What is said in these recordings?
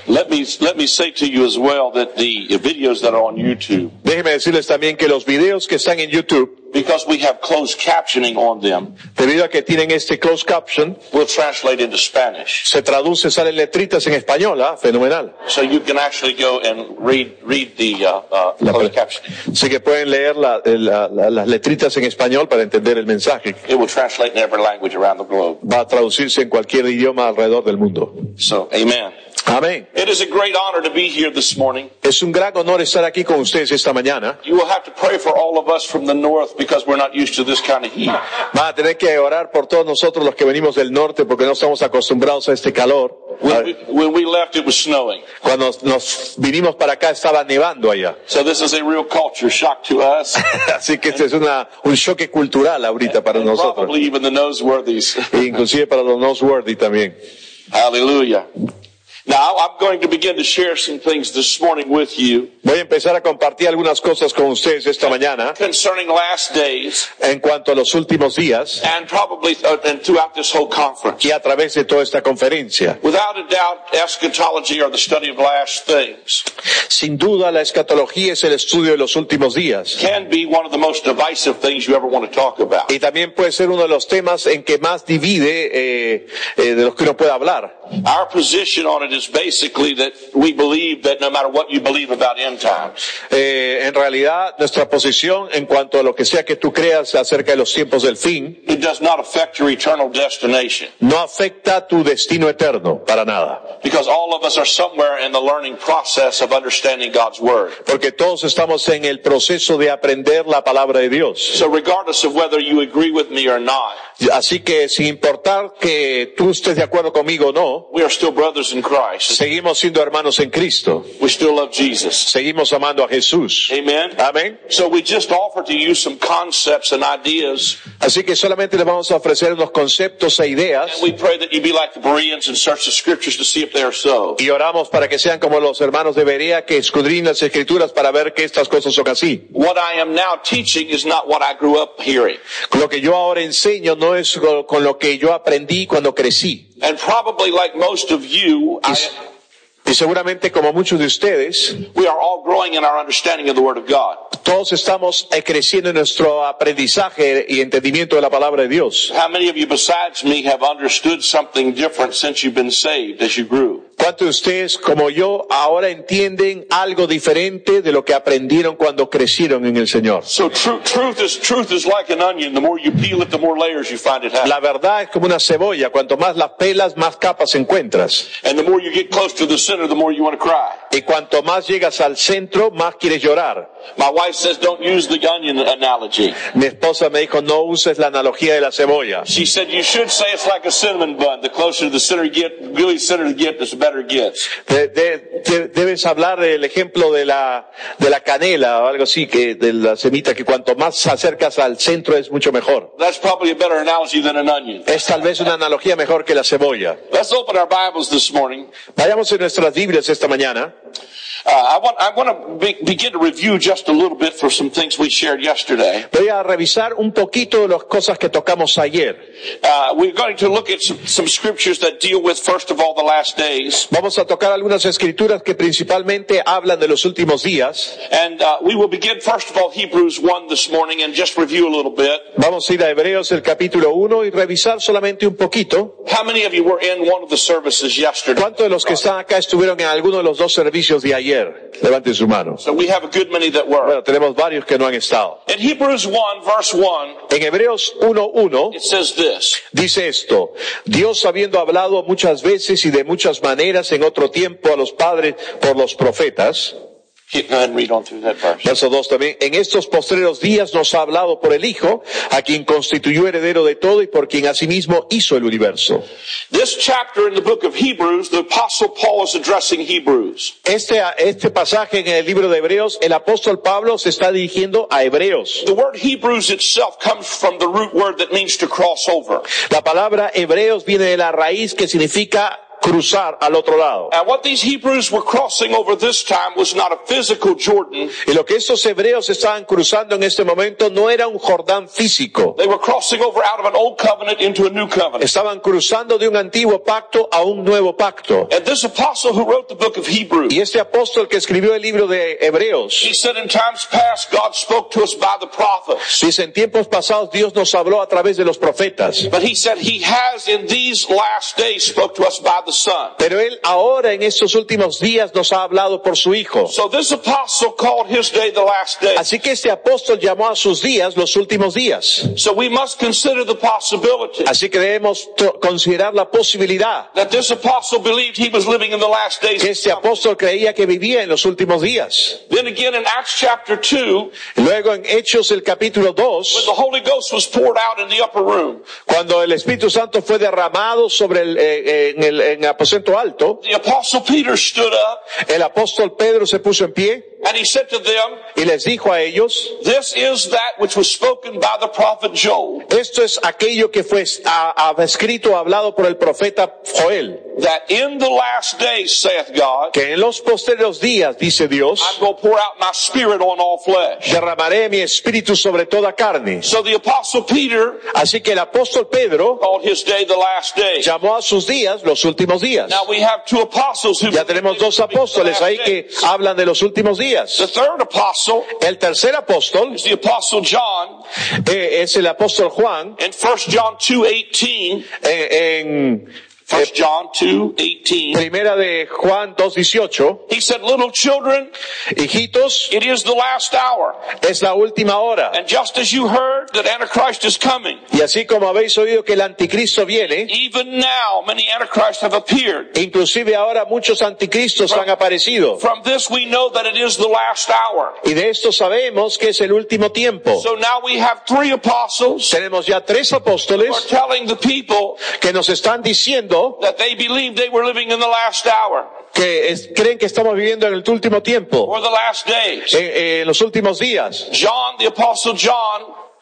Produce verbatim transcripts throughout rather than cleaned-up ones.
Let me let me say to you as well that the videos that are on YouTube. Déjeme decirles también que los videos que están en YouTube, because we have closed captioning on them, debido a que tienen este closed caption, will translate into Spanish. se traduce, salen letritas en español, ¿ah? Fenomenal. So you can actually go and read read the uh, uh, closed captioning. Así que pueden leer la, la, la, las letritas en español para entender el mensaje. It will translate in every language around the globe. Va a traducirse en cualquier idioma alrededor del mundo. So, amen. Amén. It is a great honor to be here this morning. Es un gran honor estar aquí con ustedes esta mañana. You will have to pray for all of us from the north because we're not used to this kind of heat. Va a tener que orar por todos nosotros los que venimos del norte porque no estamos acostumbrados a este calor. When we, when we left, it was snowing. Cuando nos vinimos para acá estaba nevando allá. So this is a real culture shock to us. Así que este es una, un choque cultural ahorita para and nosotros. Probably even the noseworthies. E inclusive para los noseworthy también. Hallelujah. Now, I'm going to begin to share some things this morning with you. Voy a empezar a compartir algunas cosas con ustedes esta mañana concerning last days en cuanto a los últimos días and probably uh, and throughout this whole conference. Y a través de toda esta conferencia. Without a doubt, eschatology or the study of last things. Sin duda, la escatología es el estudio de los últimos días. Can be one of the most divisive things you ever want to talk about. Y también puede ser uno de los temas en que más divide eh, eh, de los que uno puede hablar. Our position on it is basically that we believe that no matter what you believe about end times. Eh, en realidad, nuestra posición en cuanto a lo que sea que tú creas acerca de los tiempos del fin, it does not affect your eternal destination. No afecta tu destino eterno para nada. Because all of us are somewhere in the learning process of understanding God's word. Porque todos estamos en el proceso de aprender la palabra de Dios. So regardless of whether you agree with me or not, así que sin importar que tú estés de acuerdo conmigo o no, we are still brothers in Christ. Seguimos siendo hermanos en Cristo. We still love Jesus. Seguimos amando a Jesús. Amen. Amén. So we just offer to you some concepts and ideas. Así que solamente les vamos a ofrecer unos conceptos e ideas. And we pray that you be like the Bereans and search the scriptures to see if they are so. Y oramos para que sean como los hermanos de Berea que escudriñan las escrituras para ver que estas cosas son así. What I am now teaching is not what I grew up hearing. Lo que yo ahora enseño no es con lo que yo aprendí cuando crecí. And probably like most of you, I, y seguramente como muchos de ustedes, we are all growing in our understanding of the Word of God. Todos estamos creciendo en nuestro aprendizaje y entendimiento de la palabra de Dios. How many of you besides me have understood something different since you've been saved as you grew? ¿Cuántos de ustedes, como yo, ahora entienden algo diferente de lo que aprendieron cuando crecieron en el Señor? So truth, truth is truth is like an onion. The more you peel it, the more layers you find it has. La verdad es como una cebolla. Cuanto más la pelas, más capas encuentras. And the more you get close to the center, the more you want to cry. Y cuanto más llegas al centro, más quieres llorar. My wife says, "Don't use the onion analogy." Mi esposa me dijo, no uses la analogía de la cebolla. She said, "You should say it's like a cinnamon bun. The closer to the center you get, really center you get, the better it gets." De, de, de, debes hablar del ejemplo de la de la canela o algo así, que de la semita, que cuanto más se acercas al centro es mucho mejor. That's probably a better analogy than an onion. Es tal vez una analogía mejor que la cebolla. Let's open our Bibles this morning. Vayamos en nuestras Biblias esta mañana. Uh, I want, I want to be, begin to review just a little bit for some things we shared yesterday. Voy a revisar un poquito de las cosas que tocamos ayer. Uh, we're going to look at some, some scriptures that deal with, first of all, the last days. Vamos a tocar algunas escrituras que principalmente hablan de los últimos días. And uh, we will begin, first of all, Hebrews one this morning and just review a little bit. Vamos a ir a Hebreos el capítulo uno y revisar solamente un poquito. How many of you were in one of the services yesterday? ¿Cuántos de los que están acá estuvieron en alguno de los dos servicios de ayer? Levanten su mano. So we have a good many that were. Bueno, tenemos varios que no han estado. In Hebrews one, verse one, En Hebreos uno uno it says this. dice esto: Dios, habiendo hablado muchas veces y de muchas maneras en otro tiempo a los padres por los profetas. Go ahead and read on through that verse. Verso dos también. En estos postreros días nos ha hablado por el Hijo, a quien constituyó heredero de todo y por quien asimismo hizo el universo. This chapter in the book of Hebrews, the Apostle Paul is addressing Hebrews. Este, este pasaje en el libro de Hebreos, el apóstol Pablo se está dirigiendo a Hebreos. The word Hebrews itself comes from the root word that means to cross over. La palabra Hebreos viene de la raíz que significa cruzar al otro lado. And what these Hebrews were crossing over this time was not a physical Jordan. Y lo que estos hebreos estaban cruzando en este momento no era un Jordán físico. They were crossing over out of an old covenant into a new covenant. Estaban cruzando de un antiguo pacto a un nuevo pacto. And this apostle who wrote the book of Hebrews, Y este apóstol que escribió el libro de Hebreos, he said in times past God spoke to us by the prophets. dice, en tiempos pasados Dios nos habló a través de los profetas. But he said he has in these last days spoke to us by the Son. Pero él ahora en estos últimos días nos ha hablado por su Hijo. So this apostle called his day the last day. Así que este apóstol llamó a sus días los últimos días. So we must consider the possibility Así que debemos to- considerar la posibilidad that this apostle believed he was living in the last days. que este apóstol creía que vivía en los últimos días. Then again in Acts chapter two, Luego en Hechos el capítulo when dos, the Holy Ghost was poured out in the upper room, cuando el Espíritu Santo fue derramado sobre el, eh, eh, en el, en el aposento alto, the apostle Peter stood up el apóstol Pedro se puso en pie and he said to them, y les dijo a ellos, this is that which was spoken by the prophet Joel, esto es aquello que fue a, a, escrito, hablado por el profeta Joel, that in the last days, saith God, que en los posteriores días, dice Dios, I'm going to pour out my spirit on all flesh. derramaré mi espíritu sobre toda carne. So the apostle Peter Así que el apóstol Pedro called his day the last day. llamó a sus días los últimos días. Now we have two apostles who Ya tenemos dos apóstoles ahí que hablan de los últimos días. The third apostle El tercer apóstol is the apostle John eh, es el apóstol Juan in First John two eighteen. eh, en First John two eighteen. primera de Juan dos dieciocho. He said, little children, Hijitos, it is the last hour. es la última hora. And just as you heard that Antichrist is coming, Y así como habéis oído que el anticristo viene, even now many Antichrists have appeared. inclusive ahora muchos anticristos han aparecido. From this we know that it is the last hour. Y de esto sabemos que es el último tiempo. So now we have three apostles Tenemos ya tres who are apóstoles telling the people que nos están diciendo that they believed they were living in the last hour que es- creen que estamos viviendo en el último tiempo, or the last days. en, en los últimos días. John, the apostle John,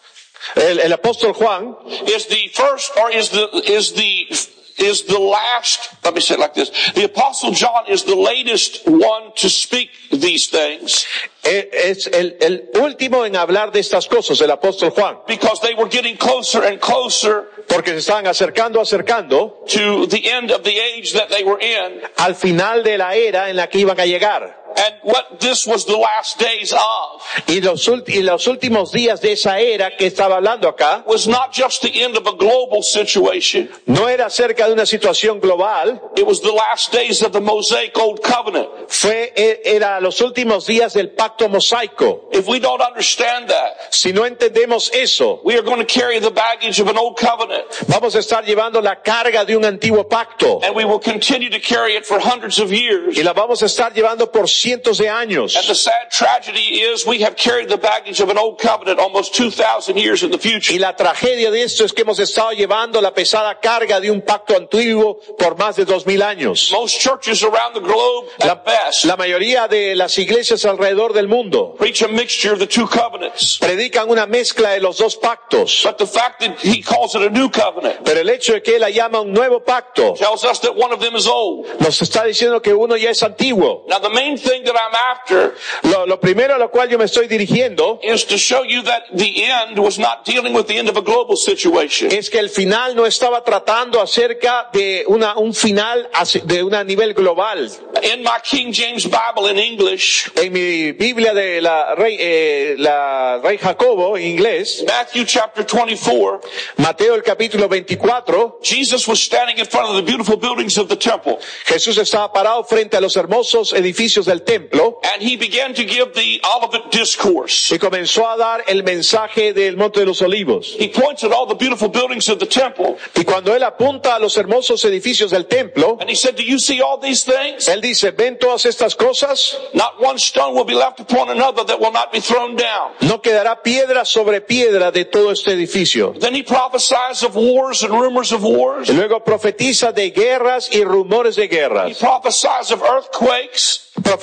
El, el apóstol Juan is the first or is the is the is the last, let me say it like this. The apostle John is the latest one to speak these things eh, es el, el último en hablar de estas cosas, el apóstol Juan, because they were getting closer and closer porque se estaban acercando, acercando to the end of the age that they were in. al final de la era en la que iban a llegar. And what this was the last days of Y los, ult- y los últimos días de esa era que estaba hablando acá, was not just the end of a global situation. no era acerca de una situación global, It was the last days of the Mosaic Old Covenant. fue, e- era los últimos días del pacto mosaico. If we don't understand that, Si no entendemos eso, we are going to carry the baggage of an old covenant, vamos a estar llevando la carga de un antiguo pacto and we will continue to carry it for hundreds of years. y la vamos a estar llevando por cientos de años. And the sad tragedy is we have carried the baggage of an old covenant almost two thousand years in the future. Y la tragedia de esto es que hemos estado llevando la pesada carga de un pacto antiguo por más de dos mil años. Most churches around the globe, La, at best, la mayoría de las iglesias alrededor del mundo preach a mixture of the two covenants. predican una mezcla de los dos pactos, But the fact that he calls it a new covenant pero el hecho de que él la llama un nuevo pacto tells us that one of them is old. nos está diciendo que uno ya es antiguo. Now the main thing that I'm after Lo, lo primero a lo cual yo me estoy dirigiendo is to show you that the end was not dealing with the end of a global situation. es que el final no estaba tratando acerca de una, un final hace- de un nivel global. In my King James Bible in English, En mi Biblia de la Rey, eh, la Rey Jacobo, en inglés, Matthew chapter twenty-four, Mateo el capítulo veinticuatro, Jesus was standing in front of the beautiful buildings of the temple, Jesús estaba parado frente a los hermosos edificios del templo and he began to give the Olivet discourse. y comenzó a dar el mensaje del Monte de los Olivos. He points at all the beautiful buildings of the temple, Y cuando él apunta a los hermosos edificios del templo, and he said, do you see all these things? él dice, ¿ven todas estas cosas? Not one stone will be left upon another that will not be thrown down. No quedará piedra sobre piedra de todo este edificio. Then he prophesies of wars and rumors of wars. Y luego profetiza de guerras y rumores de He guerras. prophesies of earthquakes.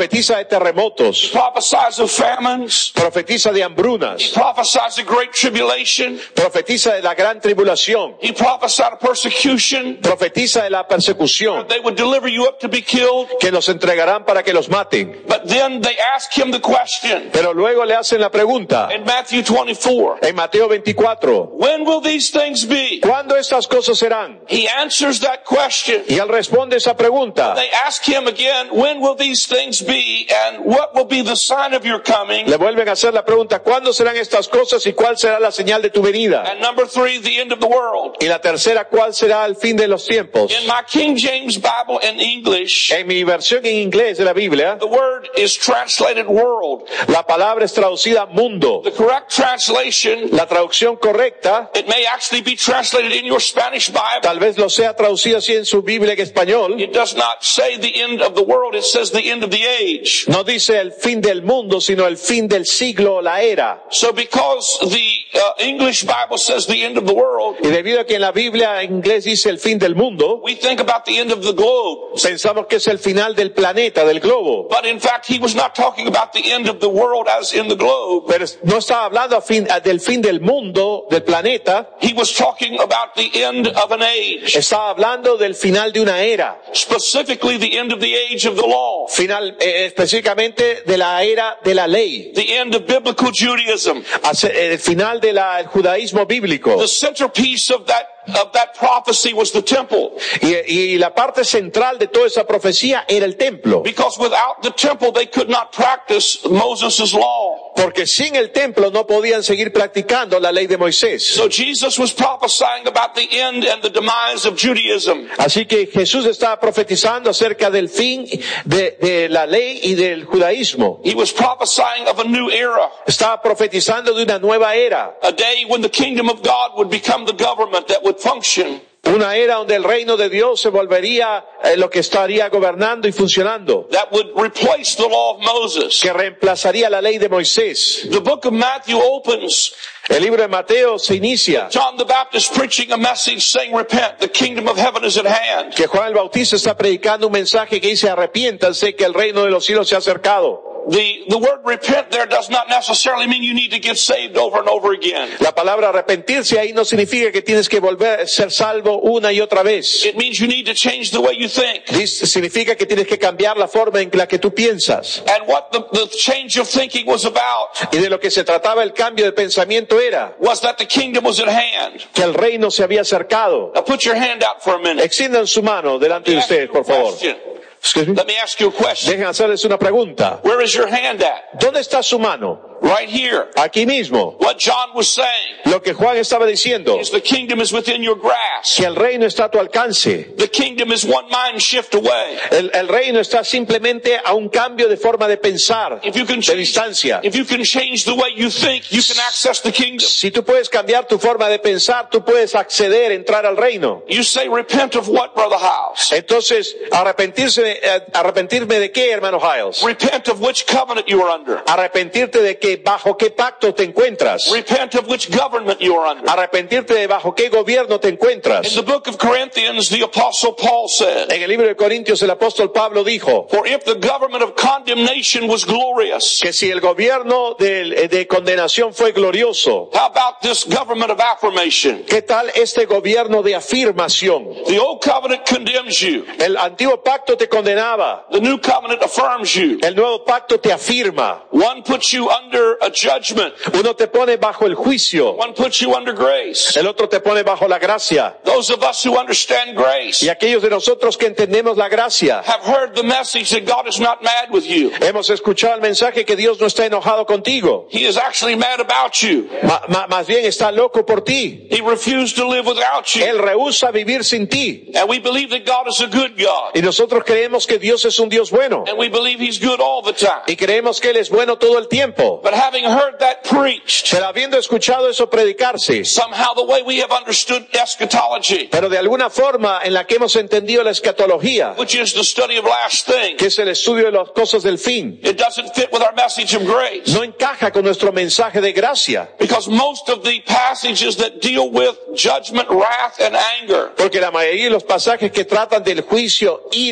Profetiza de terremotos. Prophesies of famines. Profetiza de He hambrunas. prophesies of great tribulation. Profetiza de la gran tribulación. He prophesied of persecution. Profetiza de la persecución. They would deliver you up to be killed. Que los entregarán para que los maten. But then they ask him the question Pero luego le hacen la pregunta in Matthew twenty-four. en Mateo veinticuatro. When will these things be? ¿Cuándo estas cosas serán? He answers that question. Y él responde esa pregunta. They ask him again, when will these things be and what will be the sign of your coming? Le vuelven a hacer la pregunta, ¿cuándo serán estas cosas y cuál será la señal de tu venida? And number three, the end of the world. Y la tercera, ¿cuál será el fin de los tiempos? In my King James Bible in English, En mi versión en inglés de la Biblia, the word is translated world. la palabra es traducida mundo. The correct translation, La traducción correcta, it may actually be translated in your Spanish Bible. tal vez lo sea traducida así en su Biblia en español, It does not say the end of the world, it says the end of the age. no dice el fin del mundo, sino el fin del siglo o la era. So because the uh, English Bible says the end of the world, Y debido a que en la Biblia en inglés dice el fin del mundo, we think about the end of the globe. pensamos que es el final del planeta, del globo. But in fact, he was not talking about the end of the world as in the globe. Pero no estaba hablando a fin, a del fin del mundo, del planeta, He was talking about the end of an age, estaba hablando del final de una era, specifically the end of the age of the law, final, eh, específicamente de la era de la ley, the end of biblical Judaism. hace- el final del judaísmo bíblico. The centerpiece of that of that prophecy was the temple, Y, y la parte central de toda esa profecía era el templo, because without the temple they could not practice Moses' law. porque sin el templo no podían seguir practicando la ley de Moisés. So Jesus was prophesying about the end and the demise of Judaism. Así que Jesús estaba profetizando acerca del fin de, de la ley y del judaísmo. He was prophesying of a new era, Estaba profetizando de una nueva era, a day when the kingdom of God would become the government that would function. una era donde el reino de Dios se volvería eh, lo que estaría gobernando y funcionando, That would replace the law of Moses. que reemplazaría la ley de Moisés. The book of Matthew opens, El libro de Mateo se inicia John the Baptist preaching a message saying, repent, the kingdom of heaven is at hand. que Juan el Bautista está predicando un mensaje que dice arrepiéntanse que el reino de los cielos se ha acercado. The, the word repent there does not necessarily mean you need to get saved over and over again. La palabra arrepentirse ahí no significa que tienes que volver a ser salvo una y otra vez. It means you need to change the way you think. Dice- Significa que tienes que cambiar la forma en la que tú piensas. And what the, the change of thinking was about Y de lo que se trataba el cambio de pensamiento era was that the kingdom was at hand. que el reino se había acercado. Now put your hand out for a minute. Extiendan su mano delante de Let me ask ustedes, you a por favor. question. Excuse me. Let me ask you a question. Dejen hacerles una pregunta. Where is your hand at? ¿Dónde está su mano? Right here. Aquí mismo. What John was saying Lo que Juan estaba diciendo, is the kingdom is within your grasp. que el reino está a tu alcance. The kingdom is one mind shift away. El, el reino está simplemente a un cambio de forma de pensar, If you can de change, distancia. if you can change the way you think, you can access the kingdom. Si tú puedes cambiar tu forma de pensar, tú puedes acceder, entrar al reino. You say, repent of what, Brother House? Entonces, arrepentirse, eh, arrepentirme de qué, hermano Hiles? Repent of which covenant you are under. Arrepentirte de que bajo qué pacto te encuentras. Repent of which government you are under. Arrepentirte de bajo qué gobierno te In encuentras. the book of Corinthians, the apostle Paul said, En el libro de Corintios el apóstol Pablo dijo for if the government of condemnation was glorious, que si el gobierno de, de condenación fue glorioso, how about this government of affirmation? ¿qué tal este gobierno de afirmación? The old covenant condemns you. El antiguo pacto te condenaba, The new covenant affirms you. el nuevo pacto te afirma. One puts you under a judgment. Uno te pone bajo el juicio, One puts you under grace. el otro te pone bajo la gracia. Those of us who understand grace Y aquellos de nosotros que entendemos la gracia, have heard the message that God is not mad with you. hemos escuchado el mensaje que Dios no está enojado contigo, He is actually mad about you. Ma- ma- más bien está loco por ti. He refused to live without you. Él rehúsa vivir sin ti. And we believe that God is a good God. Y nosotros creemos que Dios es un Dios bueno. And we believe He's good all the time. Y creemos que Él es bueno todo el tiempo. But having heard that preached, Pero habiendo escuchado eso predicarse, somehow the way we have understood eschatology, pero de alguna forma en la que hemos entendido la escatología, which is the study of last things, que es el estudio de las cosas del fin, it doesn't fit with our message of grace. no encaja con nuestro mensaje de gracia. Because most of the passages that deal with judgment, wrath, and anger Porque la mayoría de los pasajes que tratan del juicio, ira, were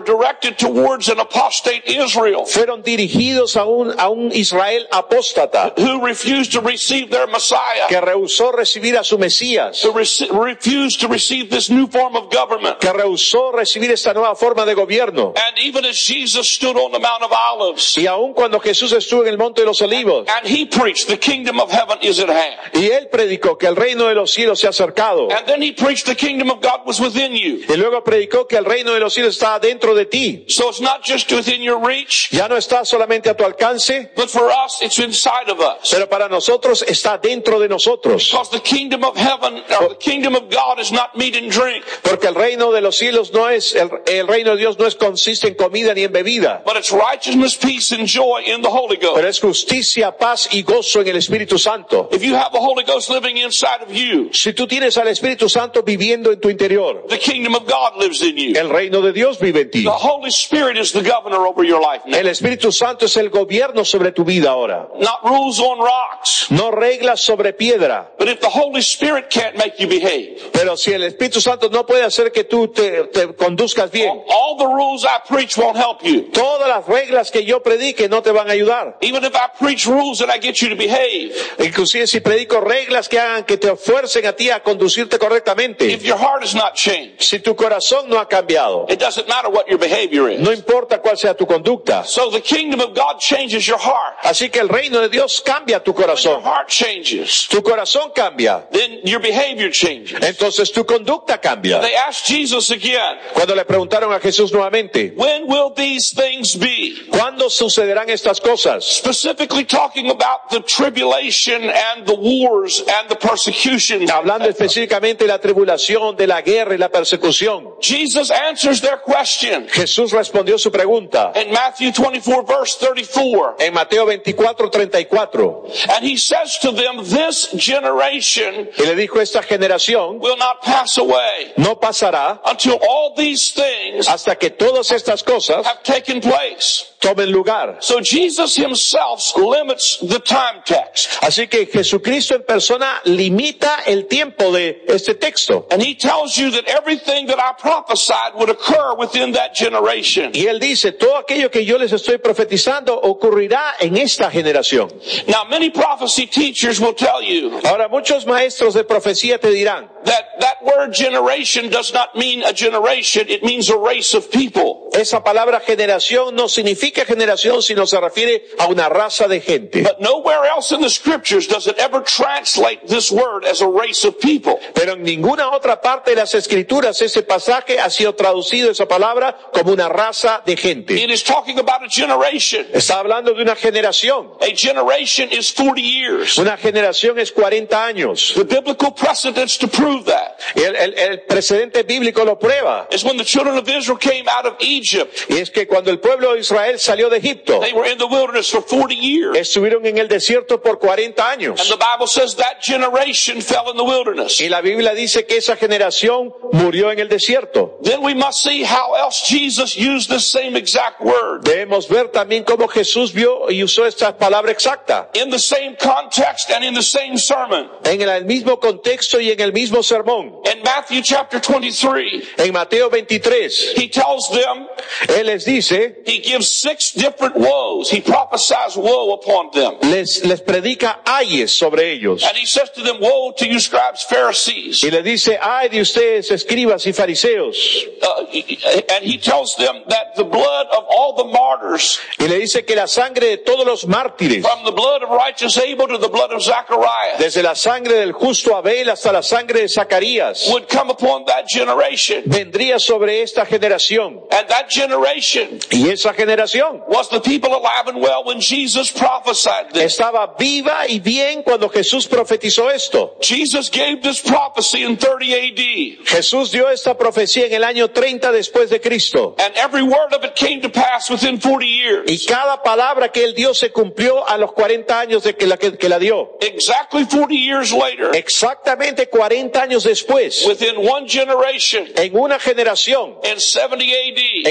directed towards an apostate Israel fueron dirigidos a un, a un Israel apóstata who refused to receive their Messiah, que rehusó recibir a su Mesías, who rece- refused to receive this new form of government. que rehusó recibir esta nueva forma de gobierno. And even as Jesus stood on the Mount of Olives, Y aun cuando Jesús estuvo en el Monte de los Olivos, and he preached, the kingdom of heaven is at hand. y él predicó que el reino de los cielos se ha acercado, And then he preached the kingdom of God was within you. y luego predicó que el reino de los cielos está dentro de ti. So it's not just within your reach, Ya no está solamente a tu alcance, but for us, it's inside of us. pero para nosotros está dentro de nosotros. Because the kingdom of heaven, or the kingdom of God is not meat and drink, Porque el reino de los cielos no es, el, el reino de Dios no es consiste en comida ni en bebida, but it's righteousness, peace, and joy in the Holy Ghost. pero es justicia, paz y gozo en el Espíritu Santo. If you have the Holy Ghost living inside of you, Si tú tienes al Espíritu Santo viviendo en tu interior, the kingdom of God lives in you. el reino de Dios vive en ti. The Holy Spirit is the governor over your life now. El Espíritu Santo es el gobierno sobre tu vida ahora. Not rules on rocks. No reglas sobre piedra. But if the Holy Spirit can't make you behave, Pero si el Espíritu Santo no puede hacer que tú te, te conduzcas bien, all, all the rules I preach won't help you. todas las reglas que yo predique no te van a ayudar. Even if I preach rules that I get you to behave, Inclusive si predico reglas que hagan que te fuercen a ti a conducirte correctamente. if your heart is not changed, Si tu corazón no ha cambiado, it doesn't matter what your behavior is. no importa cuál sea tu conducta. So the kingdom of God changes your heart. Así que el reino de Dios cambia tu When your corazón. heart changes, Tu corazón cambia. then your behavior changes. Entonces tu conducta cambia. They asked Jesus again, Cuando le preguntaron a Jesús nuevamente, when will these things be? ¿cuándo sucederán estas cosas? Specifically talking about the tribulation and the wars and the persecution. Hablando específicamente de la tribulación, de la guerra y la persecución. Jesus answers their question Jesús respondió su pregunta in Matthew twenty-four verse thirty-four. en Mateo veinticuatro, treinta y cuatro. And he says to them, this generation Y le dijo, esta generación will not pass away no pasará until all these things hasta que todas estas cosas have taken place. tomen lugar. So Jesus himself limits the time text. Así que Jesucristo en persona limita el tiempo de este texto. And he tells you that everything that I prophesied would occur within that generation. Y él dice, todo aquello que yo les estoy profetizando ocurrirá en esta generación. Now many prophecy teachers will tell you Ahora, muchos maestros de profecía te dirán that that word generation does not mean a generation, it means a race of people. esa palabra generación no significa generación, sino se refiere a una raza de gente. But nowhere else in the scriptures does it ever translate this word as a race of people. Pero en ninguna otra parte de las escrituras ese pasaje ha sido traducido, esa palabra, como una raza de gente. It is talking about a generation. Está hablando de una generación. A generation is forty years. Una generación es cuarenta años. The biblical precedents to prove that El, el, el precedente bíblico lo prueba. is when the children of Israel came out of Egypt. Y es que cuando el pueblo de Israel salió de Egipto, They were in the wilderness for forty years. estuvieron en el desierto por cuarenta And años. the Bible says that generation fell in the wilderness. Y la Biblia dice que esa generación murió en el desierto. Then we must see how else Jesus used this same exact word. Debemos ver también cómo Jesús vio y usó esta palabra exacta. In the same context and in the same sermon. En el mismo contexto y en el mismo sermón. In Matthew chapter twenty-three, En Mateo veintitrés, he tells them, Él les dice, he gives six different woes. He prophesies woe upon them. les, les predica ayes sobre ellos. And he says to them, woe to you scribes, Pharisees. Y le dice, ay de ustedes, escribas y fariseos. Uh, and he tells them that the blood of all the martyrs, Y le dice que la sangre de todos los mártires, from the blood of righteous Abel to the blood of Zachariah, desde la sangre del justo Abel hasta la sangre de Zacarías, would come upon that generation. vendría sobre esta generación. And that generation Y esa generación was the people alive and well when Jesus prophesied this. estaba viva y bien cuando Jesús profetizó esto. Jesus gave this prophecy in thirty A D. Jesús dio esta profecía en el año treinta después de Cristo. And every word of it came to pass within forty years. Y cada palabra que él dio se cumplió a los cuarenta años de que la, que, que la dio. Exactly forty years later, Exactamente cuarenta años después, within one generation, en una generación, in seventy A D,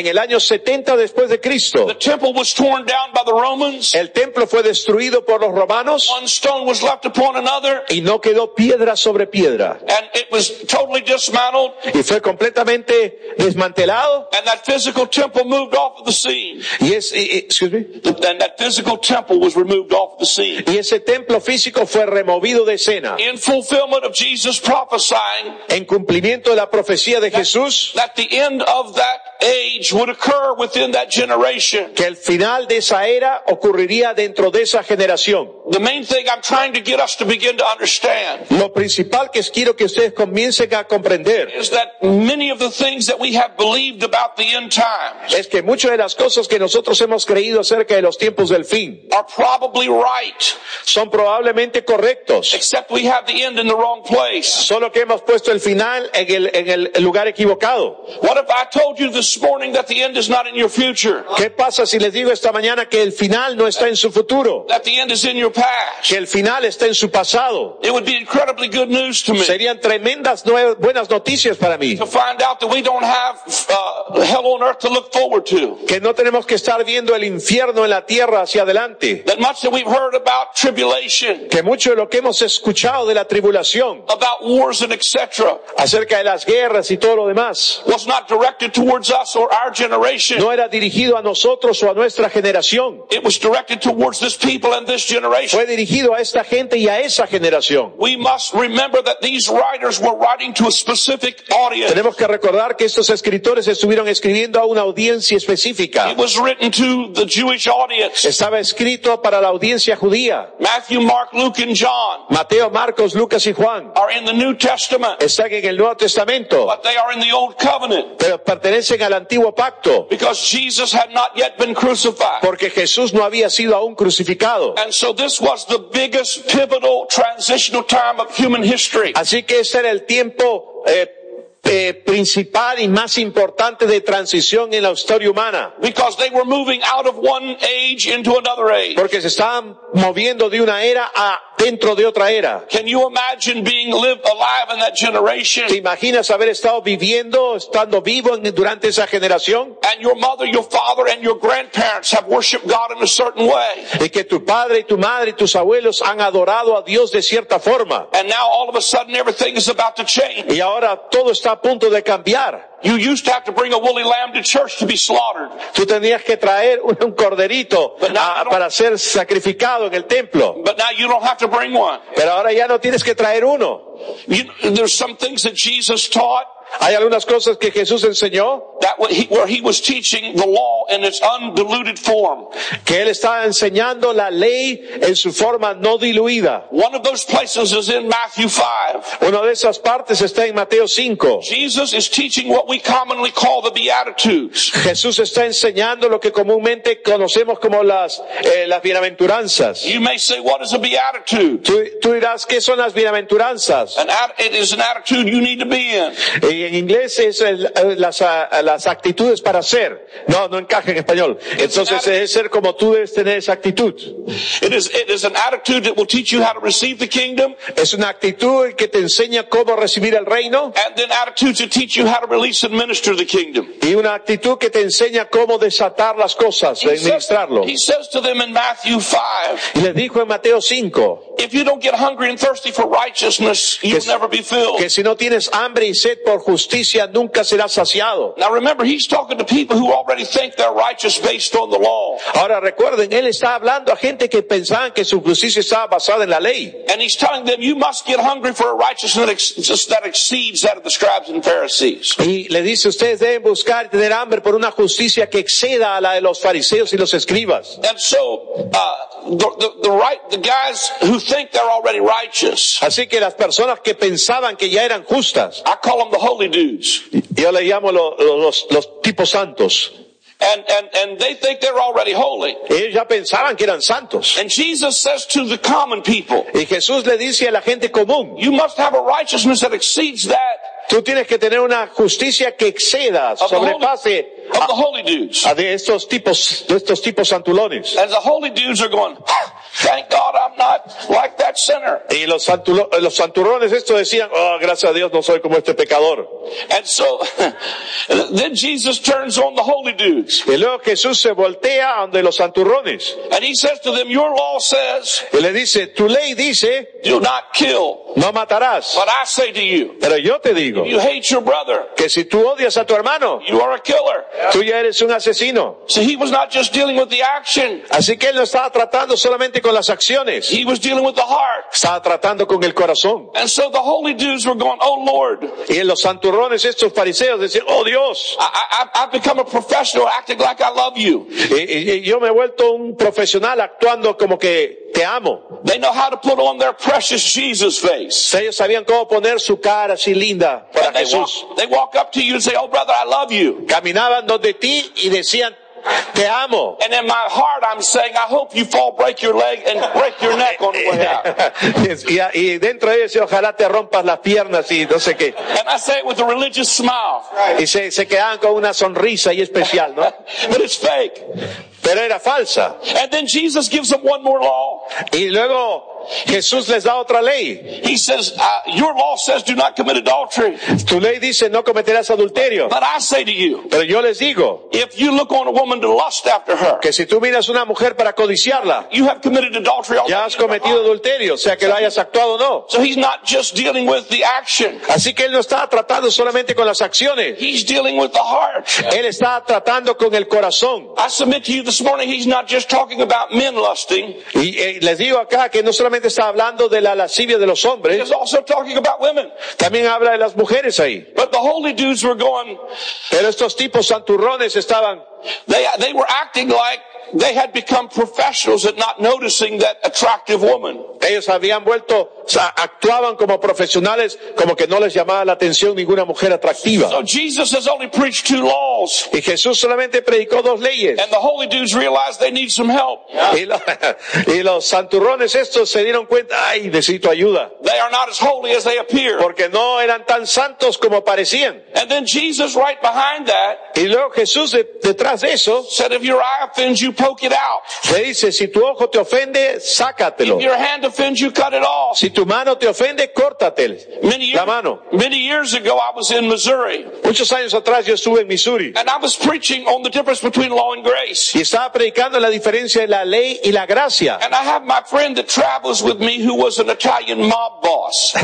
en el año setenta después de Cristo. The temple was torn down by the Romans. El templo fue destruido por los romanos One stone was left upon another. y no quedó piedra sobre piedra. And it was totally dismantled. Y fue completamente desmantelado. And that physical temple moved off of the scene. Y, es, y, y- excuse me. And that physical temple was removed off the scene. Y ese templo físico fue removido de escena. In fulfillment of Jesus prophesying En cumplimiento de la profecía de Jesús, that the end of that age would occur within that generation. que el final de esa era ocurriría dentro de esa generación. The main thing I'm trying to get us to begin to understand Lo principal que quiero que ustedes comiencen a comprender is that many of the things that we have believed about the end times es que muchas de las cosas que nosotros hemos creído acerca de los tiempos del fin are probably right, son probablemente correctos, except we have the end in the wrong place. solo que hemos puesto el final en el, en el lugar equivocado. What if I told you this morning that the end is not in your future, ¿Qué pasa si les digo esta mañana que el final no está en su futuro, that the end is in your past? que el final está en su pasado? It would be incredibly good news to me Serían tremendas nue- buenas noticias para mí, to find out that we don't have uh, hell on earth to look forward to. que no tenemos que estar viendo el infierno en la tierra hacia adelante, That much that we've heard about tribulation, que mucho de lo que hemos escuchado de la tribulación, about wars and et cetera, acerca de las guerras y todo lo demás, was not directed towards us or our generation. no era dirigido a nosotros o a nuestra generación, It was directed towards this people and this generation. fue dirigido a esta gente y a esa generación. We must remember that these writers were writing to a specific audience. Tenemos que recordar que estos escritores estuvieron escribiendo a una audiencia específica. It was written to the Jewish audience. Estaba escrito para la audiencia judía. Matthew, Mark, Luke, and John Mateo, Marcos, Lucas y Juan are in the New Testament, están en el Nuevo Testamento, but they are in the Old Covenant pero pertenecen al antiguo pacto, because Jesus had not yet been crucified. porque Jesús no había sido aún crucificado. And so this was the biggest pivotal transitional time of human history. Así que ese era el tiempo eh, eh, principal y más importante de transición en la historia humana, Because they were moving out of one age into another age. porque se estaban moviendo de una era a dentro de otra era. Can you imagine being live alive in that ¿Te generation? imaginas haber estado viviendo, estando vivo en- durante esa generación? And your mother, your father, and your grandparents have worshiped God in a certain way. Y que tu padre y tu madre y tus abuelos han adorado a Dios de cierta forma. And now all of a sudden everything is about to change. Y ahora todo está a punto de cambiar. You used to have to bring a woolly lamb to church to be slaughtered. Tú tenías que traer un, un corderito ah, para ser sacrificado en el templo. But now you don't have to bring one. Pero ahora ya no tienes que traer uno. You, there's some things that Jesus taught Hay algunas cosas que Jesús enseñó, that where he, where he was teaching the law in its undiluted form. que Él estaba enseñando la ley en su forma no diluida. One of those places is in Matthew five. Una de esas partes está en Mateo cinco. Jesus is teaching what we commonly call the Beatitudes. Jesús está enseñando lo que comúnmente conocemos como las, eh, las bienaventuranzas. You may say, what is a beatitude? Tú, tú dirás, ¿qué son las bienaventuranzas? An at, it is an attitude you need to be in. Y en inglés es el- las, ah, las actitudes para ser. No, no encaja en español. Entonces es ser como tú debes tener esa actitud. It is, it is an attitude that will teach you how to receive the kingdom, Es una actitud que te enseña cómo recibir el reino and then attitudes that teach you how to release and minister the kingdom. y una actitud que te enseña cómo desatar las cosas, He says, administrarlo. he says to them in Matthew five, Y les dijo en Mateo cinco if you don't get hungry and thirsty for righteousness, you'll que, never be filled. que si no tienes hambre y sed por justicia nunca serás saciado. Now remember, he's talking to people who already think they're righteous based on the law. Ahora recuerden, él está hablando a gente que pensaban que su justicia estaba basada en la ley. And he's telling them, you must get hungry for a righteousness that, ex- that exceeds that of the scribes and Pharisees. Y le dice, ustedes deben buscar y tener hambre por una justicia que exceda a la de los fariseos y los escribas. And so, uh, the, the, the right, the guys who think they're already righteous, Así que las personas que pensaban que ya eran justas, I call them the holy dudes. yo le llamo lo- lo- los, los tipos santos, And, and, and they think they're already holy. ellos ya pensaban que eran santos. And Jesus says to the common people, Y Jesús le dice a la gente común, you must have a righteousness that exceeds that tú tienes que tener una justicia que exceda, of the holy, sobrepase of the holy dudes. a, a de estos tipos, de estos tipos santulones. And the holy dudes are going, Thank God I'm not like that sinner. Y los, santulo, los santurrones estos decían, oh, gracias a Dios no soy como este pecador. And so, then Jesus turns on the holy dudes. Y luego Jesús se voltea donde los santurrones. And he says to them, your law says, Y le dice, tu ley dice, do not kill. no matarás. But I say to you, Pero yo te digo, you hate your brother, que si tú odias a tu hermano, you are a killer. tú ya eres un asesino. So he was not just dealing with the action, Así que él no estaba tratando solamente con las acciones, he was dealing with the heart. estaba tratando con el corazón. And so the holy dudes were going, oh Lord, Y en los santurrones estos fariseos decían, oh Dios, I, I, I've become a professional acting like I love you. y, y- y yo me he vuelto un profesional actuando como que te amo. They know how to put on their precious Jesus face. Ellos sabían cómo poner su cara así linda para And they walk, Jesús. they walk up to you and say, oh brother, I love you. Caminaban donde ti y decían, te amo. And in my heart I'm saying, I hope you fall, break your leg, and break your neck on the way out. y, y dentro de ellos, ojalá te rompas las piernas y no sé qué. And I say it with a religious smile. Y se, se quedaban con una sonrisa y especial, ¿no? But it's fake. Pero era falsa. And then Jesus gives them one more law. Y luego Jesús les da otra ley. He says, uh, your law says do not commit adultery. Tu ley dice no cometerás adulterio. But I say to you, Pero yo les digo if you look on a woman to lust after her, que si tú miras una mujer para codiciarla, you have committed adultery already. ya has cometido adulterio, sea que lo hayas actuado o no. So he's not just dealing with the action. Así que él no está tratando solamente con las acciones. He's dealing with the heart. Él está tratando con el corazón. I submit to you this morning, he's not just talking about men lusting. Y eh, les digo acá que no solamente está hablando de la lascivia de los hombres, He's also talking about women. también habla de las mujeres ahí. But the holy dudes were going, Pero estos tipos santurrones estaban, they, they were acting like they had become professionals at not noticing that attractive woman. ellos habían vuelto, o sea, actuaban como profesionales, como que no les llamaba la atención ninguna mujer atractiva. So Jesus has only preached two laws. Y Jesús solamente predicó dos leyes. And the holy dudes realized they need some help. Y, lo- y los santurrones estos se dieron cuenta, ay, necesito ayuda. They are not as holy as they appear. Porque no eran tan santos como parecían. And then Jesus, right behind that, Y luego Jesús de- detrás de eso said, if your eye offends you, poke it out. le dice, si tu ojo te ofende, sácatelo. If your hand offends you, cut it off. Si tu mano te ofende, córtate Many years, la mano. many years ago, I was in Missouri, Muchos años atrás yo estuve en Missouri and I was preaching on the difference between law and grace. y estaba predicando la diferencia de la ley y la gracia. And I have my friend that travels with me who was an Italian mob boss.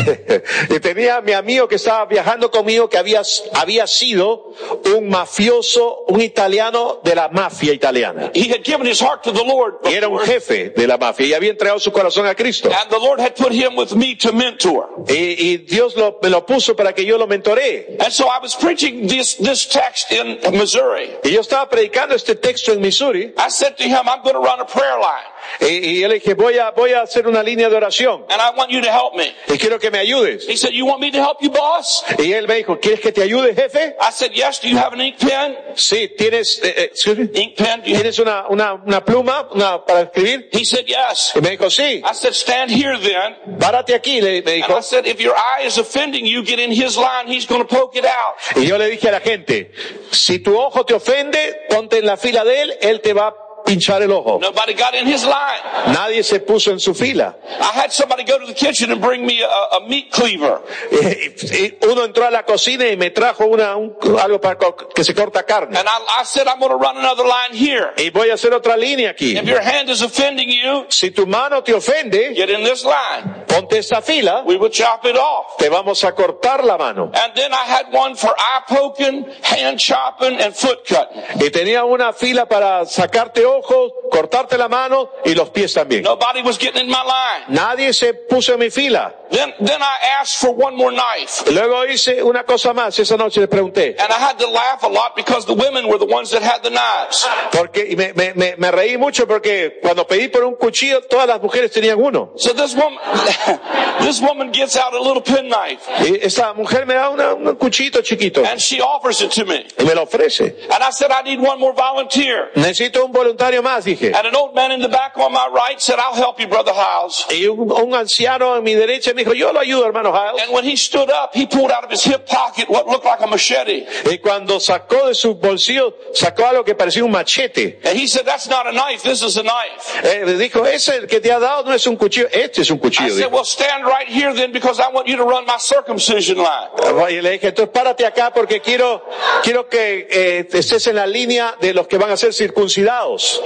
Y tenía a mi amigo que estaba viajando conmigo que había, había sido un mafioso, un italiano de la mafia italiana. He had given his heart to the Lord Y era un before, jefe de la mafia y había entregado su corazón a Cristo. and the Lord had put him with me to mentor. Y, y Dios lo, me lo puso para que yo lo mentoree. And so I was preaching this, this text in Missouri. Y yo estaba predicando este texto en Missouri I said to him, I'm going to run a prayer line, y, y yo le dije, voy a, voy a hacer una línea de oración and I want you to help me. y quiero que me ayudes. He said, you want me to help you, boss? Y él me dijo, ¿quieres que te ayude, jefe? I said, yes. Do you have an ink pen? Sí, ¿tienes, eh, eh, excuse me? Ink pen? Do you- ¿Tienes una, una, una pluma una, para escribir? He said, yes. Y me dijo, sí, I said, stand here then. párate aquí, le, me And dijo. I said, if your eye is offending you, get in his line. He's going to poke it out. Y yo le dije a la gente, si tu ojo te ofende, ponte en la fila de él, él te va a pinchar el ojo. Nobody got in his line. Nadie se puso en su fila. I had somebody go to the kitchen and bring me a, a meat cleaver. Y, y uno entró a la cocina y me trajo una, un, algo para co- que se corta carne. And I, I said, I'm going to run another line here. Y voy a hacer otra línea aquí. If your hand is offending you, Si tu mano te ofende, get in this line. ponte esta fila, We would chop it off. te vamos a cortar la mano. And then I had one for eye poking, hand chopping, and foot cutting. Y tenía una fila para sacarte ojos, cortarte la mano y los pies también. Nobody was getting in my line. Nadie se puso en mi fila. Then, then I asked for one more knife. Y luego hice una cosa más. Esa noche le pregunté. And I had to laugh a lot because the women were the ones that had the knives. Porque, y me, me, me, me reí mucho porque cuando pedí por un cuchillo, todas las mujeres tenían uno. So this woman, this woman gets out a little penknife Y esta mujer me da una, un cuchillito chiquito and she offers it to me. y me lo ofrece. And I said, I need one more volunteer. Necesito un voluntario más, dije. And an old man in the back on my right said, I'll help you, Brother Howes. Y un, un anciano a mi derecha me me dijo, yo lo ayudo, hermano Hiles. And when he stood up, he pulled out of his hip pocket what looked like a machete. Y cuando sacó de su bolsillo, sacó algo que parecía un machete. And he said, that's not a knife, this is a knife. Eh, le dijo, ese el que te ha dado no es un cuchillo, este es un I cuchillo. said, Dijo. well, stand right here then because I want you to run my circumcision line. Y le dije, entonces párate acá porque quiero, quiero que eh, estés en la línea de los que van a ser circuncidados.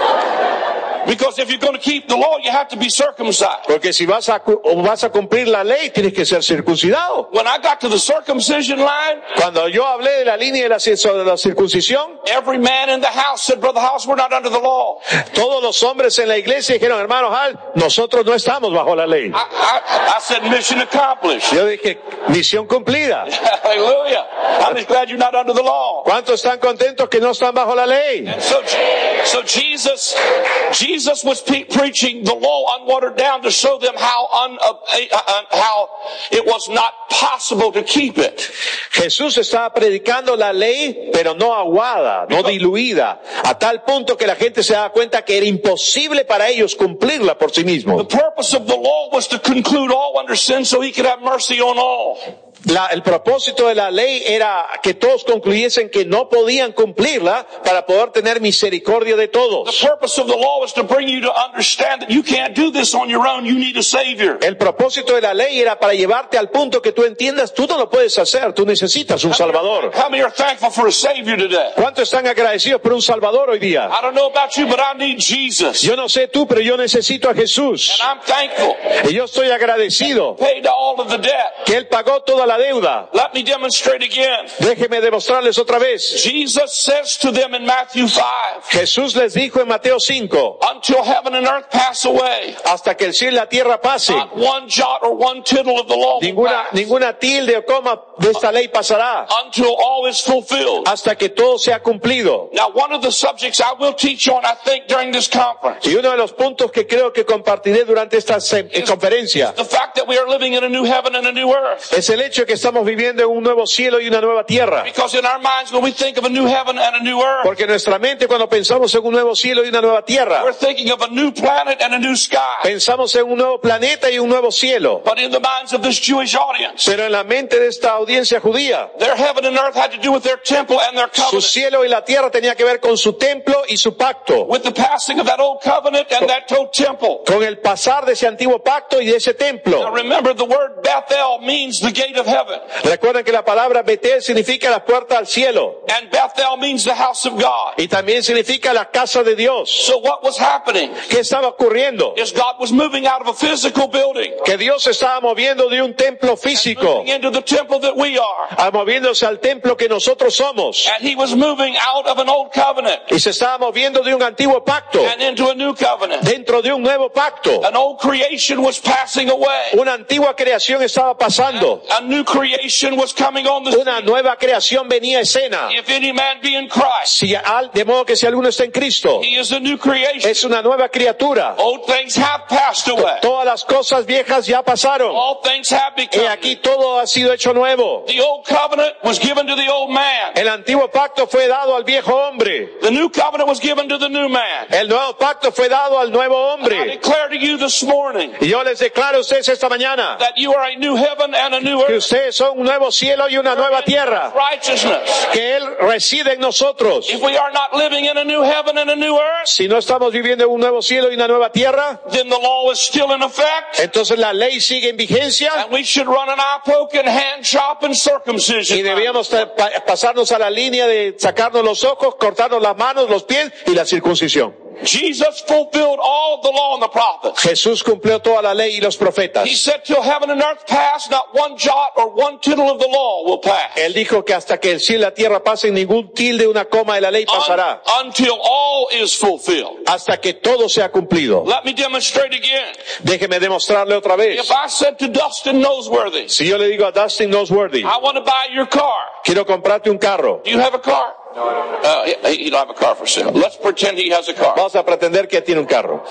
Because if you're going to keep the law, you have to be circumcised. Porque si vas a, o vas a cumplir la ley, tienes que ser circuncidado. When I got to the circumcision line, Cuando yo hablé de la línea de la, de la circuncisión, every man in the house said, Brother House, we're not under the law. todos los hombres en la iglesia dijeron, hermano Hal, nosotros no estamos bajo la ley. I, I, I said, mission accomplished. Yo dije, misión cumplida. Hallelujah. I'm just glad you're not under the law. ¿Cuántos están contentos que no están bajo la ley? And so, so Jesus, Jesus was pe- preaching the law unwatered down to show them how, un, uh, uh, how it was not possible to keep it. Jesús estaba predicando la ley, pero no aguada, no diluida, a tal punto que la gente se daba cuenta que era imposible para ellos cumplirla por sí The mismos. purpose of the law was to conclude all under sin so he could have mercy on all. La, el propósito de la ley era que todos concluyesen que no podían cumplirla para poder tener misericordia de The todos. purpose of the law was to bring you to understand that you can't do this on your own. You need a Savior. El propósito de la ley era para llevarte al punto que tú entiendas, tú no lo puedes hacer, tú necesitas un Salvador. How many are thankful for a Savior today? ¿Cuántos están agradecidos por un Salvador hoy día? I don't know about you, but I need Jesus. Yo no sé tú, pero yo necesito a Jesús. And I'm thankful. Y yo estoy agradecido Paid all of the debt. que Él pagó toda la deuda. Let me demonstrate again. Déjeme demostrarles otra vez. Jesus says to them in Matthew five, Jesús les dijo en Mateo cinco, until heaven and earth pass away, hasta que el cielo y la tierra pasen, not one jot or one tittle of the law will ninguna, pass, ninguna tilde o coma de esta ley pasará, until all is fulfilled. hasta que todo sea cumplido. Now, one of the subjects I will teach on, I think, during this conference, Y uno de los puntos que creo que compartiré durante esta se- eh, conferencia the fact that we are living in a new heaven and a new earth. es el hecho de que estamos viviendo en un nuevo cielo y una nueva tierra. Because in our minds, when we think of a new heaven and a new earth, Porque en nuestra mente cuando pensamos en un nuevo cielo y una nueva tierra, we're thinking of a new planet and a new sky. pensamos en un nuevo planeta y un nuevo cielo. But in the minds of this Jewish audience, Pero en la mente de esta audiencia judía, their heaven and earth had to do with their temple and their su covenant. cielo y la tierra tenía que ver con su templo y su pacto, With the passing of that old covenant and that old temple. con el pasar de ese antiguo pacto y de ese Now templo. remember, the word Bethel means the gate of heaven. Recuerden que la palabra Betel significa la puerta al cielo And Bethel means the house of God. y también significa la casa de Dios. So what was happening ¿Qué estaba ocurriendo? is God was moving out of a physical building, Que Dios se estaba moviendo de un templo físico moving into the temple that we are. a moviéndose al templo que nosotros somos, And he was moving out of an old covenant y se estaba moviendo de un antiguo pacto and into a new covenant. dentro de un nuevo pacto. An old creation was passing away. Una antigua creación estaba pasando, A new creation was coming on the una scene. nueva creación venía a escena. If any man be in Christ, Si al- de modo que si alguno está en Cristo, he is a new creation. es una nueva criatura. Old things have passed away. Todas las cosas viejas ya pasaron. All things have Y become. aquí todo ha sido hecho nuevo. The old covenant was given to the old man. El antiguo pacto fue dado al viejo hombre. The new covenant was given to the new man. El nuevo pacto fue dado al nuevo I hombre. declare to you this morning Y yo les declaro a ustedes esta mañana that you are a new heaven and a new que earth. ustedes son un nuevo cielo y una nueva tierra. Righteousness. Que Él reside en nosotros. If we are not living in a new heaven and a new earth, Si no estamos viviendo en un nuevo cielo y una nueva tierra, then the law is still in effect. entonces la ley sigue en vigencia And we should run an eye poke and hand chop and circumcision. y debíamos ta- pa- pasarnos a la línea de sacarnos los ojos, cortarnos las manos, los pies y la circuncisión. Jesus fulfilled all the law and the prophets. Jesús cumplió toda la ley y los profetas. He said, till heaven and earth pass, not one jot or one tittle of the law will pass. Él dijo que hasta que el cielo y la tierra pasen, ningún tilde, una coma de la ley pasará. Un- until all is fulfilled. Hasta que todo sea cumplido. Let me demonstrate again. Déjeme demostrarle otra vez. If I said to Dustin Noseworthy, Si yo le digo a Dustin Noseworthy, I want to buy your car. quiero comprarte un carro. Do you have a car? Uh, he, he don't have a car for sale. Let's pretend he has a car. Vamos a pretender que tiene un carro.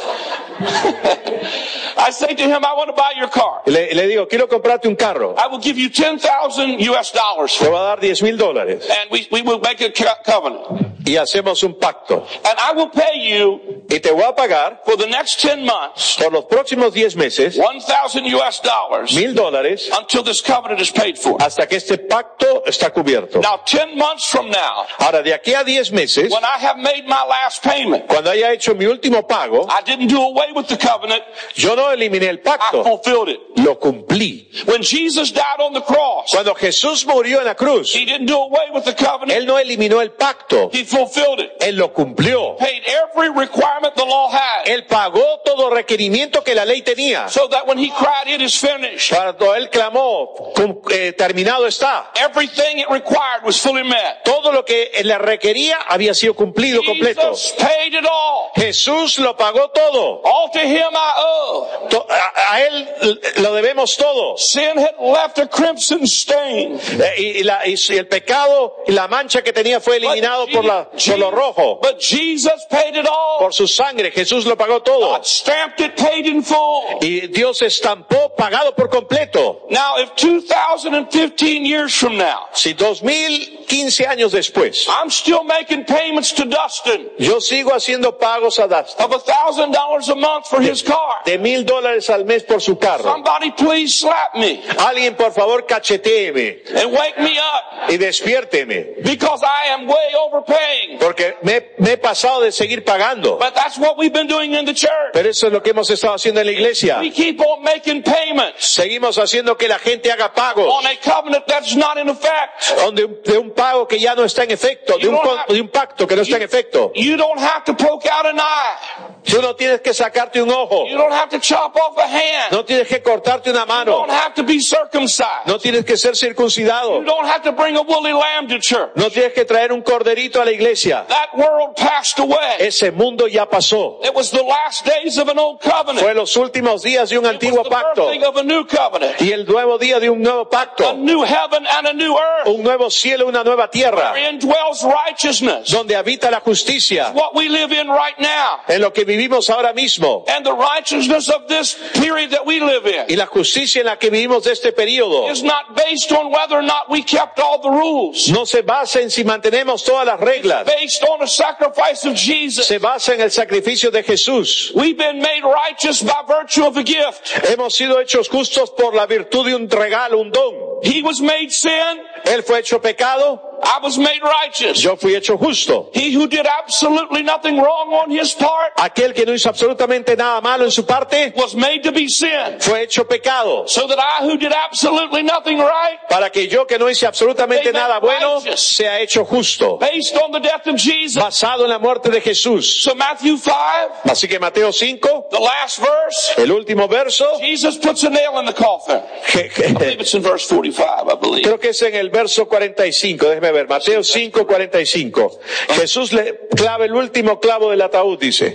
I say to him, I want to buy your car. Y le, le digo, quiero comprarte un carro. I will give you ten thousand U S dollars Te for it. voy a dar diez mil dólares. And we, we will make a co- covenant. Y hacemos un pacto. And I will pay you Y te voy a pagar for the next ten months por los próximos diez meses one thousand U S dollars mil dólares until this covenant is paid for. hasta que este pacto está cubierto. Now, ten months from now, Ahora, de aquí a diez meses, when I have made my last payment, cuando haya hecho mi último pago, I didn't do away with the covenant. yo no eliminé el I pacto, fulfilled it. lo cumplí. When Jesus died on the cross, Cuando Jesús murió en la cruz, he didn't do away with the covenant. Él no eliminó el pacto, He fulfilled it. Él lo cumplió. Paid every requirement the law had. Él pagó todo requerimiento que la ley tenía. So that when he cried, it is finished, Cuando Él clamó, cum- eh, terminado está. everything it required was fully met. Todo lo que Él le requería había sido cumplido completo. Jesus paid it all. Jesús lo pagó todo. All to him I owe. To- A, a Él lo debemos todo. Sin had left a crimson stain. Eh, Y, y la- y el pecado y la mancha que tenía fue eliminado por, la, por lo rojo. But Jesus paid it all. Por su sangre, Jesús lo pagó todo. God stamped it, paid in full. Y Dios estampó pagado por completo. Now, if two thousand fifteen years from now, Si dos mil quince años después, I'm still making payments to Dustin yo sigo haciendo pagos a Dustin of a thousand dollars a month for his car, de mil dólares al mes por su carro, somebody please slap me alguien por favor cachetéeme and wake me up, y despiérteme, because I am way overpaying. porque me, me he pasado de seguir pagando. But that's what we've been doing in the church. Pero eso es lo que hemos estado haciendo en la iglesia. We keep on making payments Seguimos haciendo que la gente haga pagos on a covenant that's not in effect. de un, de un pago que ya no está en efecto, de un, con- de un pacto que no está en efecto. You don't have to poke out an eye. Tú no tienes que sacarte un ojo, You don't have to chop off a hand. no tienes que cortarte una You mano, don't have to be circumcised. no tienes que ser circuncidado, You don't have to bring a woolly lamb to church. no tienes que traer un corderito a la iglesia. That world passed away. Ese mundo ya pasó. It was the last days of an old covenant. Fue los últimos días de un It was antiguo the pacto birthing of a new covenant. y el nuevo día de un nuevo A pacto, new heaven and a new earth. un nuevo cielo, una nueva tierra, Wherein dwells righteousness. donde habita la justicia, What we live in right now. en lo que vivimos ahora mismo. And the righteousness of this period that we live in Y la justicia en la que vivimos de este periodo is not based on whether or not we kept all the rules. no se basa en si mantenemos todas las reglas, Based on the sacrifice of Jesus. se basa en el sacrificio de Jesús. We've been made righteous by virtue of a gift. Hemos sido hechos justos por la virtud de un regalo, un don. He was made sin. Él fue hecho pecado, I was made righteous. yo fui hecho justo. He who did absolutely nothing wrong on his part Aquel que no hizo absolutamente nada malo en su parte, was made to be sin. fue hecho pecado. So that I who did absolutely nothing right, Para que yo que no hice absolutamente nada bueno, sea hecho justo. based on the death of Jesus. Basado en la muerte de Jesús. So Matthew five, Así que Mateo cinco, the last verse, el último verso, Jesus puts a nail in the coffin. je- je- I believe it's in verse forty-five, I believe. creo que es en el verso cuarenta y cinco, déjeme ver, Mateo cinco, cuarenta y cinco. Jesús le clava el último clavo del ataúd, dice.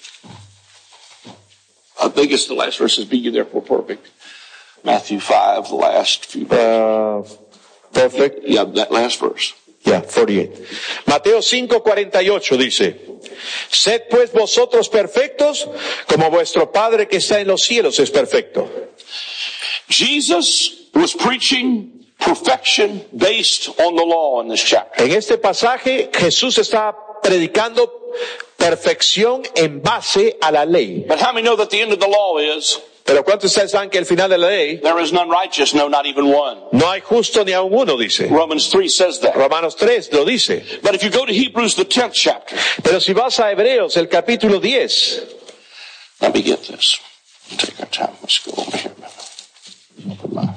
I think it's the last verse, is be you therefore perfect. Matthew five, the last few verses. Uh, perfect. Yeah, that last verse. Ya, cuarenta y ocho. Mateo cinco, cuarenta y ocho dice, sed pues vosotros perfectos, como vuestro Padre que está en los cielos es perfecto. Jesus was preaching perfection based on the law in this chapter. En este pasaje Jesús está predicando perfección en base a la ley. But how many know that the end of the law is, Pero ¿cuántos de ustedes saben que el final de la ley, there is none righteous, no, not even one? no hay justo ni aun uno, dice? Romans three says that. Romanos tres lo dice. But if you go to Hebrews, the tenth chapter, Pero si vas a Hebreos, el capítulo diez, let me get this. Take our time. Let's go over here. Open my-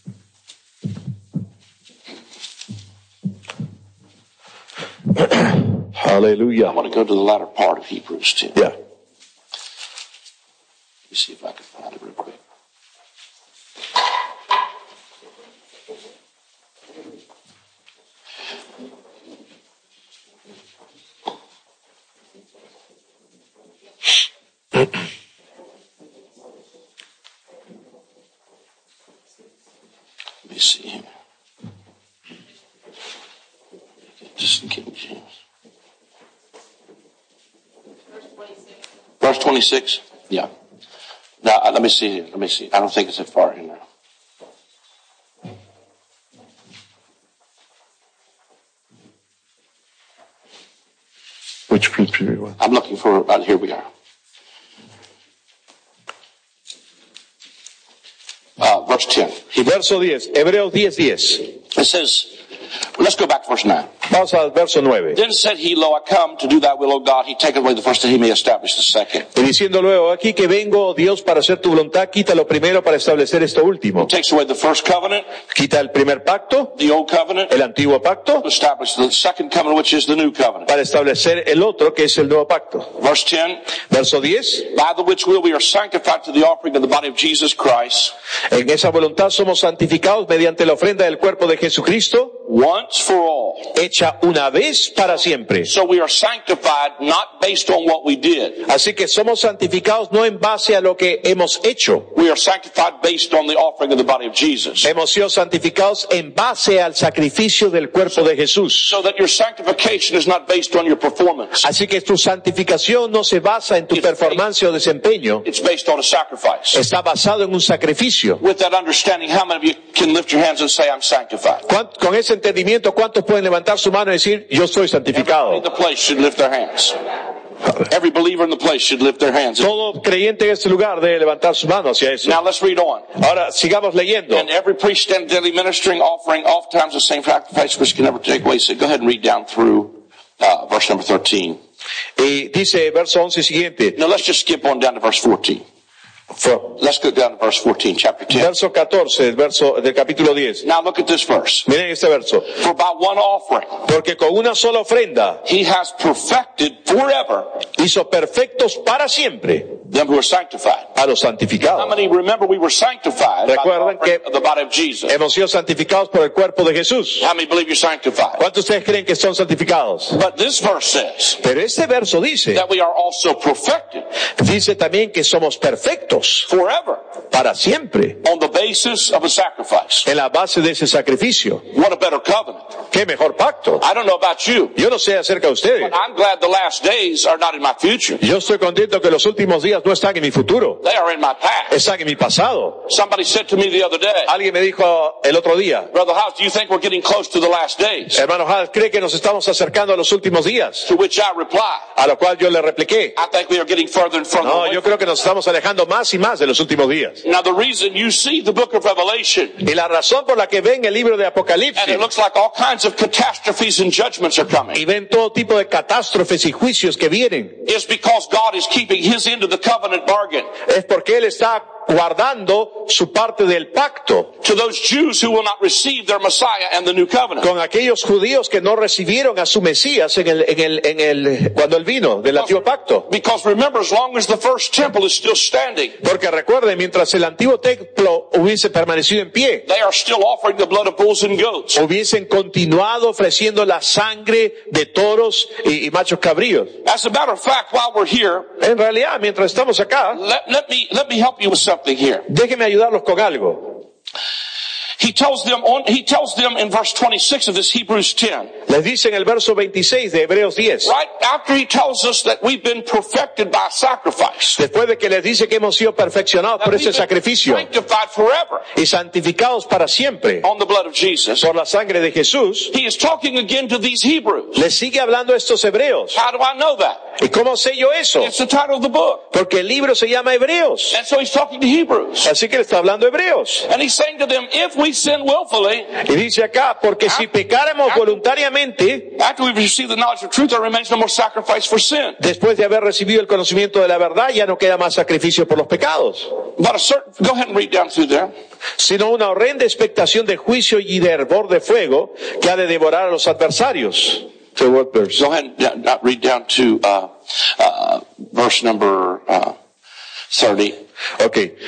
I aleluya. want to go to the latter part of Hebrews ten. Ya. Let me see if I can find it real quick. Let me see here. Get this in King James. Verse twenty-six? Yeah. Now, uh, let me see here. Let me see. I don't think it's that far in there. Which scripture you want? I'm looking for, uh, here we are. Uh, verse ten. Verso diez, Hebreos diez, diez. It says, well, let's go back to verse nine. Vamos al verso nueve. Then said he, Lo, I come to do thy will, O God. He taketh away the first that he may establish the second. Y diciendo luego, aquí que vengo, Dios, para hacer tu voluntad, quita lo primero para establecer esto último. He takes away the first covenant, Quita el primer pacto, the old covenant, el antiguo pacto, to establish the second covenant, which is the new covenant. para establecer el otro, que es el nuevo pacto. Verse ten, Verso diez. by the which will we are sanctified to the offering of the body of Jesus Christ, En esa voluntad somos santificados mediante la ofrenda del cuerpo de Jesucristo, once for all. hecha una vez para siempre. So we are sanctified not based on what we did. Así que somos santificados no en base a lo que hemos hecho. We are sanctified based on the offering of the body of Jesus. Hemos sido santificados en base al sacrificio del cuerpo de Jesús. So that your sanctification is not based on your performance. Así que tu santificación no se basa en tu performance o desempeño. It's based on a sacrifice. Está basado en un sacrificio. With that understanding, how many of you can lift your hands and say, I'm sanctified? Con ese entendimiento, ¿cuántos pueden levantar su mano y decir, yo soy santificado? Everybody in the place should lift their hands. Every believer in the place should lift their hands. Todo creyente en este lugar debe levantar su mano hacia eso. Now let's read on. Ahora sigamos leyendo. And every priest stand daily ministering, offering oftentimes the same sacrifice which can never take away. So go ahead and read down through uh, verse number thirteen. Y dice verso once siguiente. Now let's just skip on down to verse fourteen. For, Let's go down to verse fourteen, chapter ten. verso catorce, verso del capítulo diez. Now look at this verse. Miren este verso. For by one offering Porque con una sola ofrenda he has perfected forever hizo perfectos para siempre them who are sanctified. a los How santificados. many remember we were sanctified by the Recuerden offering que of the body of Jesus? hemos sido santificados por el cuerpo de Jesús. How many believe you're sanctified? ¿Cuántos de ustedes creen que son santificados? But this verse says Pero este verso dice, that we are also perfected dice también que somos perfectos forever para siempre on the basis of a sacrifice. en la base de ese sacrificio. What a better covenant. ¡Qué mejor pacto! I don't know about you, Yo no sé acerca de ustedes. but I'm glad the last days are not in my future. Yo estoy contento que los últimos días no están en mi futuro, They are in my past. están en mi pasado. Somebody said to me the other day, Alguien me dijo el otro día, Brother House, do you think we're getting close to the last days? hermano Hal, ¿cree que nos estamos acercando a los últimos días? To which I reply, A lo cual yo le repliqué, I think we are getting further and further no, away. yo creo que nos estamos alejando más y más de los últimos días. Now the reason you see the book of Revelation, Y la razón por la que ven el libro de and Apocalipsis it looks like all kinds of catastrophes and judgments are y coming, ven todo tipo de catástrofes y juicios que vienen, is because God is keeping his end of the covenant bargain es porque Él está guardando su parte del pacto to those Jews who will not receive their Messiah and the new covenant. con aquellos judíos que no recibieron a su Mesías en el, en el, en el, cuando Él vino del antiguo pacto. Because remember, as long as the first temple is still standing, Porque recuerden, mientras el antiguo templo hubiese permanecido en pie, they are still offering the blood of bulls and goats. hubiesen continuado ofreciendo la sangre de toros y, y machos cabríos. As a matter of fact, while we're here, En realidad, mientras estamos acá, let, let me let me help you with something here. déjenme ayudarlos con algo. He tells them on, he tells them in verse twenty-six of this Hebrews ten, Les dice en el verso veintiséis de Hebreos diez, right after he tells us that we've been perfected by sacrifice, después de que les dice que hemos sido perfeccionados that por we've ese been sacrificio sanctified forever y santificados para siempre on the blood of Jesus, por la sangre de Jesús, he is talking again to these Hebrews. les sigue hablando a estos hebreos. How do I know that? ¿Y cómo sé yo eso? It's the title of the book. Porque el libro se llama Hebreos. And so he's talking to Hebrews. Así que le está hablando a hebreos. And he's saying to them, if we sin willfully, Y dice acá, porque si pecáramos voluntariamente, after we've received the knowledge of truth, there remains no more sacrifice for sin. después de haber recibido el conocimiento de la verdad, ya no queda más sacrificio por los pecados, But a certain, go ahead and read down through there. sino una horrenda expectación de juicio y de hervor de fuego que ha de devorar a los adversarios. To what verse? Go ahead and uh, read down to uh, uh, verse number uh, thirty. Okay.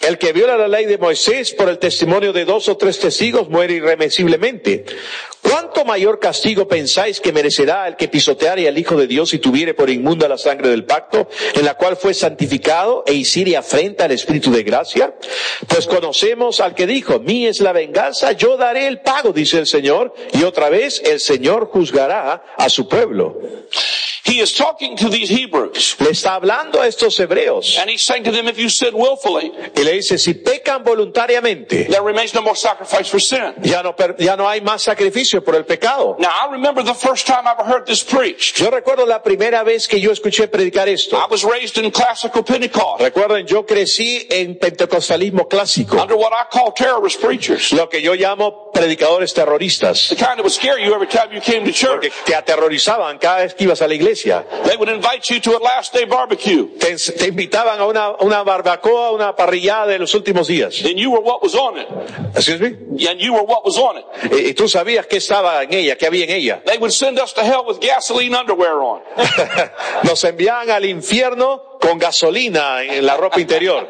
El que viola la ley de Moisés por el testimonio de dos o tres testigos muere irremisiblemente. ¿Cuánto mayor castigo pensáis que merecerá el que pisoteare al Hijo de Dios y tuviere por inmunda la sangre del pacto, en la cual fue santificado, e hiciere afrenta al Espíritu de gracia? Pues conocemos al que dijo, mí es la venganza, yo daré el pago, dice el Señor, y otra vez el Señor juzgará a su pueblo. He is talking to these Hebrews. Le está hablando a estos hebreos. And he's saying to them, if you sin willfully, Y le dice, si pecan voluntariamente, there remains no more sacrifice for sin. ya no, per- ya no hay más sacrificio por el pecado. Now, I remember the first time I ever heard this preached. Yo recuerdo la primera vez que yo escuché predicar esto. I was raised in classical Pentecost Recuerden, yo crecí en pentecostalismo clásico, under what I call terrorist preachers. lo que yo llamo predicadores terroristas, The kind that would scare you every time you came to porque church. te aterrorizaban cada vez que ibas a la iglesia. They would invite you to a last day barbecue. Te, te invitaban a una, una barbacoa, una parrillada de los últimos días. And you were what was on it. ¿Excuse me? And you were what was on it. Y, y tú sabías qué estaba en ella, qué había en ella. They would send us to hell with gasoline underwear on. Nos enviaban al infierno con gasolina en la ropa interior.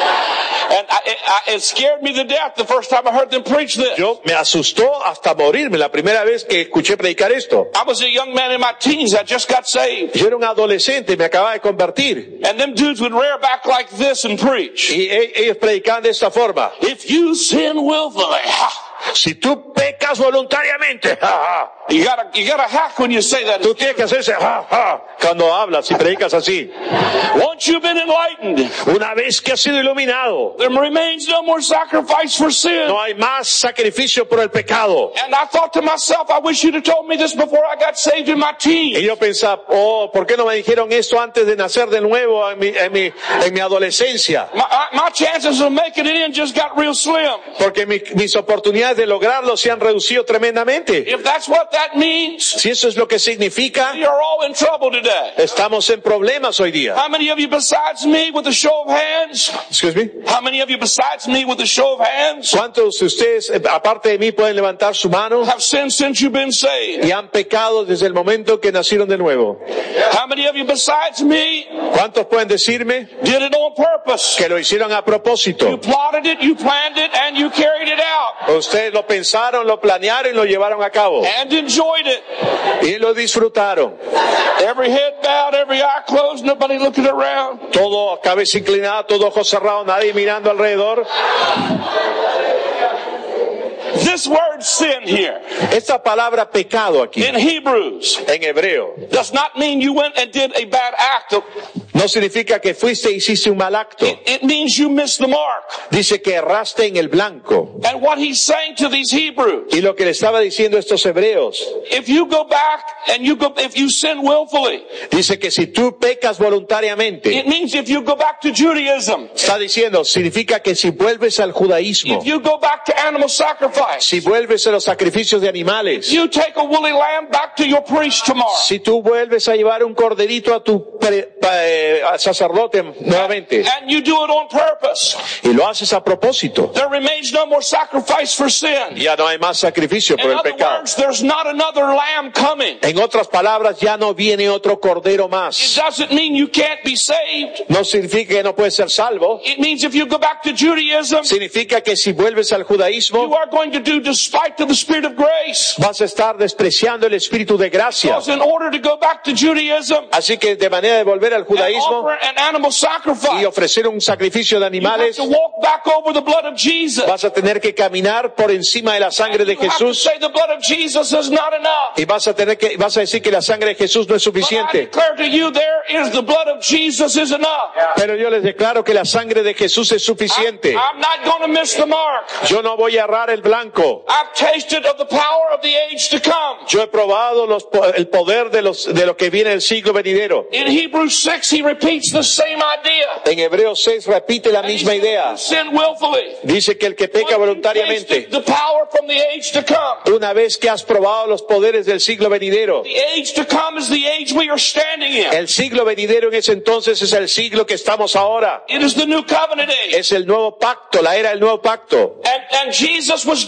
And I, I, it scared me to death the first time I heard them preach this. Yo me asustó hasta morirme la primera vez que escuché predicar esto. I was a young man in my teens. I just got saved. Yo era un adolescente, me acababa de convertir. And them dudes would rear back like this and preach. Y e- ellos predicaban de esta forma. If you sin willfully, Si tú pecas voluntariamente, ja, ja, you gotta, you gotta hack when you say that. tú tienes que hacerse ja, ja, cuando hablas y predicas así. Once you've been enlightened, Una vez que has sido iluminado, there remains no more sacrifice for sin. no hay más sacrificio por el pecado. And I thought to myself, I wish you'd have told me this before I got saved in my Y teens. yo pensaba, oh, ¿por qué no me dijeron esto antes de nacer de nuevo en mi, en mi, en mi adolescencia? My, my chances of making it in just got real slim. Porque mi- mis oportunidades de lograrlo se han reducido tremendamente. If that's what that means, Si eso es lo que significa, we are all in trouble today. estamos en problemas hoy día. How many of you besides me with a show of hands? Excuse me. How many of you besides me with a show of hands ¿Cuántos de ustedes, eh, aparte de mí, pueden levantar su mano have sinned since you've been saved? y han pecado desde el momento que nacieron de nuevo? How many of you besides me ¿Cuántos pueden decirme did it on purpose? que lo hicieron a You propósito? plotted it, you planned it, and you carried it out. Ustedes lo pensaron, lo planearon y lo llevaron a cabo. And enjoyed it. Y lo disfrutaron. Every head bowed, every eye closed, nobody looking around. Todo cabeza inclinada, todo ojos cerrados, nadie mirando alrededor. This word sin here Esta palabra pecado aquí, in Hebrews en hebreo, does not mean you went and did a bad act. no significa que fuiste e hiciste un mal acto. It, it means you missed the mark. Dice que erraste en el blanco. And what he's saying to these Hebrews, Y lo que le estaba diciendo a estos hebreos, if you go back and you go, if you sin willfully, dice que si tú pecas voluntariamente, it means if you go back to Judaism, está diciendo, significa que si vuelves al judaísmo, if you go back to animal sacrifice, si vuelves a los sacrificios de animales, you take a woolly lamb back to your priest tomorrow, si tú vuelves a llevar un corderito a tu pre- pa- eh, al sacerdote nuevamente, and you do it on purpose, y lo haces a propósito, there remains no more sacrifice for sin. ya no hay más sacrificio por In el other pecado. words, there's not another lamb coming. En otras palabras, ya no viene otro cordero It más. doesn't mean you can't be saved. No significa que no puedes ser salvo. It means if you go back to Judaism, Significa que si vuelves al you judaísmo, are going to do despite to the Spirit of grace. vas a estar despreciando el espíritu de gracia. Because in order to go back to Judaism Así que de manera de volver al and judaísmo offer an animal y sacrifice, ofrecer un sacrificio de you have animales, to walk back over the blood of Jesus. vas a tener que caminar por encima de la sangre de You have to Jesús say the blood of Jesus is not enough. y vas a tener que vas a decir que la sangre de Jesús no es But I suficiente. declare to you, there is the blood of Jesus is enough. Pero yo les declaro que la sangre de Jesús es suficiente. I'm not going to miss the mark. Yo no voy a errar el blanco. I've tasted of the power of the age to come. Yo he probado los, po- el poder de, los, de lo que viene el siglo venidero. In Hebrews six, he repeats the same idea. En Hebreos seis repite la And he misma said, idea. "You sin willfully. Dice que el que peca Once you voluntariamente, tasted the power from the age to come. una vez que has probado los poderes del siglo venidero, The age to come is the age we are standing in. el siglo venidero en ese entonces es el siglo que estamos ahora. It is the new covenant age. Es el nuevo pacto, la era del nuevo pacto. And, and Jesus was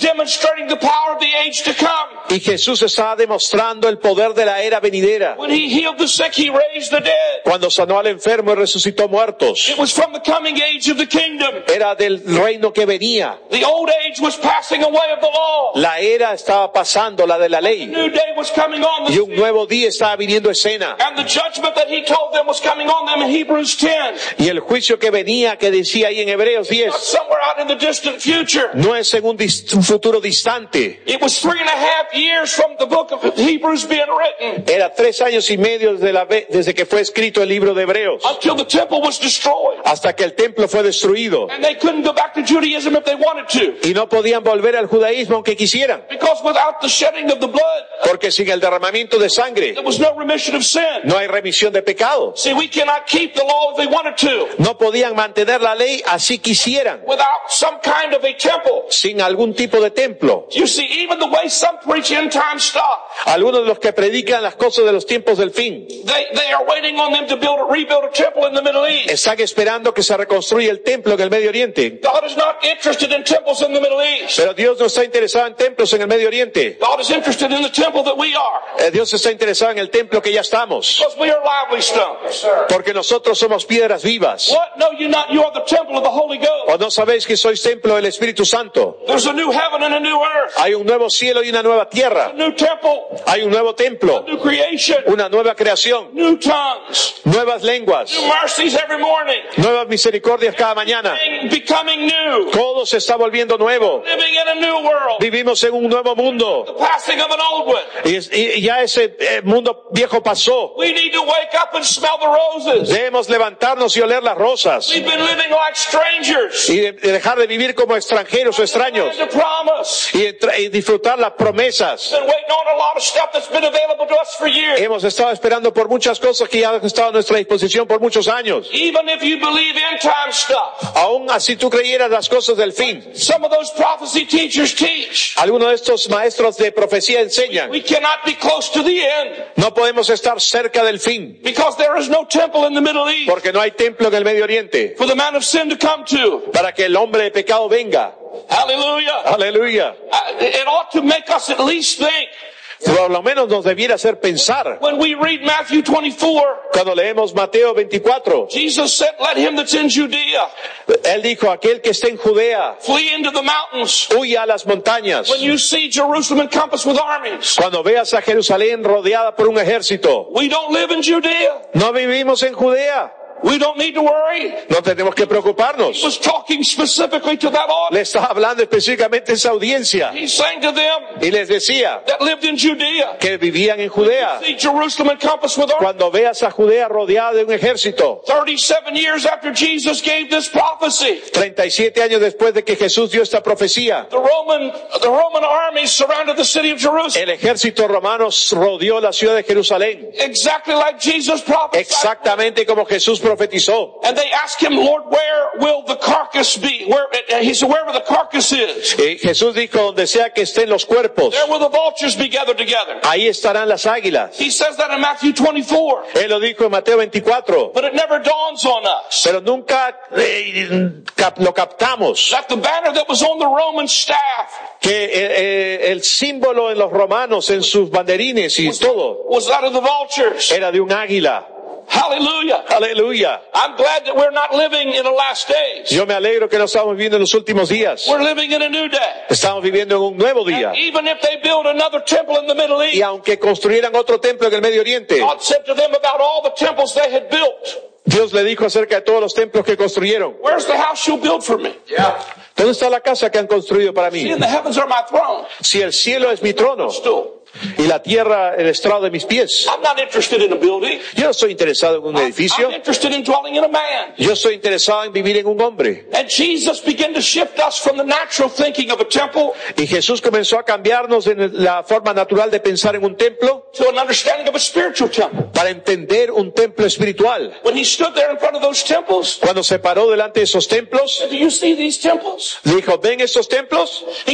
demonstrating the power of the age to come. Y Jesús estaba demostrando el poder de la era venidera. When he healed the sick, he raised the dead. Cuando sanó al enfermo y resucitó muertos. It was from the coming age of the kingdom. Era del reino que venía. The old age was passing away of the law. La era estaba pasando, la de la A ley. new day was coming on the Y un scene. nuevo día estaba viniendo a escena. And the judgment that he told them was coming on them in Hebrews ten. Y el juicio que venía, que decía ahí en Hebreos Not diez, somewhere out in the distant future. no es en un, dis- un futuro distante. It was three and a half years from the book of Hebrews being written Era tres años y medio desde, la ve- desde que fue escrito el libro de Hebreos, until the temple was destroyed. hasta que el templo fue destruido. And they couldn't go back to Judaism if they wanted to. Y no podían volver al judaísmo aunque quisieran, Because without the shedding of the blood, porque sin el derramamiento de sangre there was no remission of sin. no hay remisión de pecados. See, we cannot keep the law if they wanted to No podían mantener la ley así quisieran, without some kind of a temple. sin algún tipo de templo. You see, even the way some preach end time stuff, Algunos de los que predican las cosas de los tiempos del fin they, they are waiting on them to build a, rebuild a temple in the Middle East. están esperando que se reconstruya el templo en el Medio Oriente. God is not interested in temples in the Middle East. Pero Dios no está interesado en templos en el Medio Oriente. God is interested in the temple that we are. Eh, Dios está interesado en el templo que ya estamos, Because we are lively stones. porque nosotros somos piedras vivas. What? No, you not. You are the temple of the Holy Ghost. ¿O no sabéis que sois templo del Espíritu Santo? There's a new heaven and a new earth. Hay un nuevo cielo y una nueva A tierra. new temple, Hay un nuevo templo, new creation, una nueva creación, new tongues, nuevas lenguas, new mercies every morning. nuevas misericordias cada mañana. Becoming new. Todo se está volviendo nuevo. Living in a new world. Vivimos en un nuevo mundo. The passing of an old one. Y, es- y ya ese eh, mundo viejo pasó. We need to wake up and smell the roses. Debemos levantarnos y oler las rosas. We've been living like strangers. Y de- de dejar de vivir como extranjeros o extraños. And to promise. Y, entra- y disfrutar las promesas. Been waiting on a lot of stuff that's been available to us for years. Hemos estado esperando por muchas cosas que ya han estado a nuestra disposición por muchos años. Even if you believe end time stuff, Aún así tú creyeras las cosas del fin. some of those prophecy teachers teach. Algunos de estos maestros de profecía enseñan. We cannot be close to the end No podemos estar cerca del fin, because there is no temple in the Middle East porque no hay templo en el Medio Oriente for the man of sin to come to. para que el hombre de pecado venga. Hallelujah. Aleluya. Uh, It ought to make us at least think. Por lo menos nos debiera hacer pensar. When we read Matthew twenty-four, Cuando leemos Mateo veinticuatro, Jesus said, let him that's in Judea él dijo, aquel que esté en Judea, flee into the mountains. huya a las montañas. When you see Jerusalem encompassed with armies, Cuando veas a Jerusalén rodeada por un ejército, we don't live in Judea. no vivimos en Judea, We don't need to worry. no tenemos que He preocuparnos. was talking specifically to that audience. Le estaba hablando específicamente a esa audiencia He's saying to them y les decía that lived in Judea, que vivían en Judea. see Jerusalem encompassed with armies. Cuando veas a Judea rodeada de un ejército, thirty-seven years after Jesus gave this prophecy, treinta y siete años después de que Jesús dio esta profecía, the Roman, the Roman armies surrounded the city of Jerusalem. el ejército romano rodeó la ciudad de Jerusalén, Exactly like Jesus prophesied. exactamente como Jesús profetizó. And they asked him, Lord, where will the carcass be? Where, and he said, wherever the carcass is, Y Jesús dijo, donde sea que estén los cuerpos, there will the vultures be gathered together. ahí estarán las águilas. He says that in Matthew twenty-four. Él lo dijo en Mateo veinticuatro, But it never dawns on us pero nunca eh, cap- lo captamos, that the banner that was on the Roman staff que eh, eh, el símbolo en los romanos, en sus banderines y todo, was that of the vultures. era de un águila. Hallelujah. Aleluya. I'm glad that we're not living in the last days. Yo me alegro que no estamos viviendo en los últimos días. We're living in a new day. Estamos viviendo en un nuevo día. And even if they build another temple in the Middle Y East, aunque construyeran otro templo en el Medio Oriente, God said to them about all the temples they had built, Dios le dijo acerca de todos los templos que construyeron. where's the house you'll build for me? ¿Dónde está la casa que han construido para See, mí? in the heavens are my throne. Si el cielo es mi trono Stool. y la tierra el estrado de mis pies. I'm not interested in a building. Yo no estoy interesado en un edificio. I'm interested in dwelling in a man. Yo estoy interesado en vivir en un hombre. And Jesus began to shift us from the natural thinking of a temple Y Jesús comenzó a cambiarnos en la forma natural de pensar en un templo to an understanding of a spiritual temple. para entender un templo espiritual. When he stood there in front of those temples, Cuando se paró delante de esos templos, said, do you see these temples? dijo, ¿ven estos templos? He said,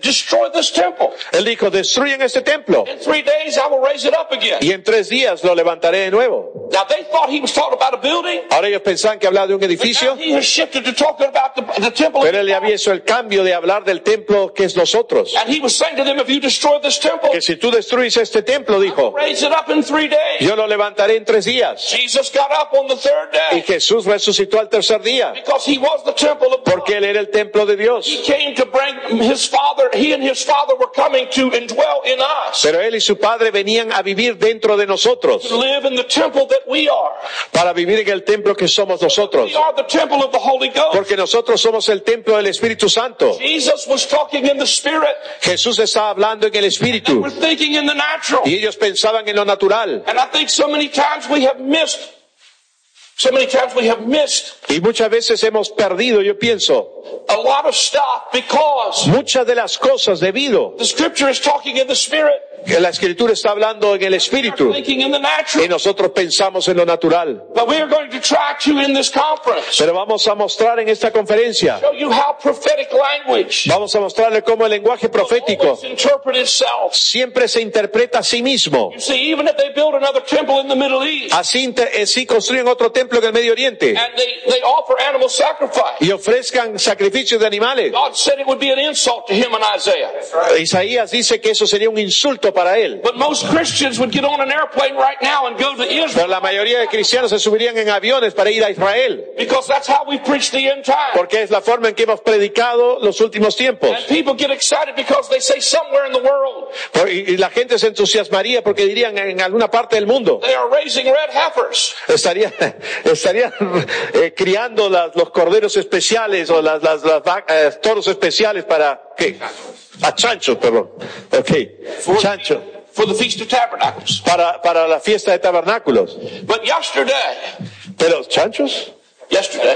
destroy this temple. Él dijo, destruyen este templo In three days I will raise it up again. y en tres días lo levantaré de nuevo. Now they thought he was talking about a building. Ahora ellos pensaban que hablaba de un But edificio, now he has shifted to talking about the, the temple. pero él le había hecho el cambio de hablar del templo que es nosotros. And he was saying to them, if you destroy this temple, Que si tú destruyes este templo, dijo, raise it up in three days. yo lo levantaré en tres días. Jesus got up on the third Y day Jesús resucitó al tercer día, because he was the temple of God. porque él era el templo de He Dios. came to bring his father, he and his father were coming to indwell in us, Pero él y su padre venían a vivir dentro de nosotros, to live in the temple that we are. para vivir en el templo que somos nosotros, We are the temple of the Holy Ghost. porque nosotros somos el templo del Espíritu Santo. Jesus was talking in the spirit, Jesús estaba hablando en el and Espíritu we're thinking in the natural. y ellos pensaban en lo natural. And I think so many times we have missed, so many times we have missed Y muchas veces hemos perdido, yo pienso, a lot of stuff because muchas de las cosas debido the scripture is talking in the spirit, que la Escritura está hablando en el we're Espíritu thinking in the y natural. nosotros pensamos en lo natural. But we are going to try to, in this conference, Pero vamos a mostrar en esta conferencia, show you how prophetic language vamos a mostrarle cómo el lenguaje profético always interpret itself. siempre se interpreta a sí mismo. You see, even if they build another temple in the Middle East Así, inter- así construyen otro templo en el Medio Oriente and they, they offer animal sacrifice, y ofrezcan sacrificios de animales. God said it would be an insult to him in Isaiah. Isaías dice que eso sería un insulto para él. But most Christians would get on an airplane right now and go to Pero Israel la mayoría de cristianos se subirían en aviones para ir a Israel, because that's how we preach the end time. porque es la forma en que hemos predicado los últimos tiempos. And people get excited because they say somewhere in the world Por- Y y la gente se entusiasmaría porque dirían en alguna parte del mundo they are raising red heifers. estaría, estarían eh, criando las- los corderos especiales o las, las, las va- eh, toros especiales para ¿qué? A chanchos, perdón. Okay, chancho. For the Feast of Tabernacles. Para, para la fiesta de tabernáculos. But yesterday, Pero chanchos? yesterday,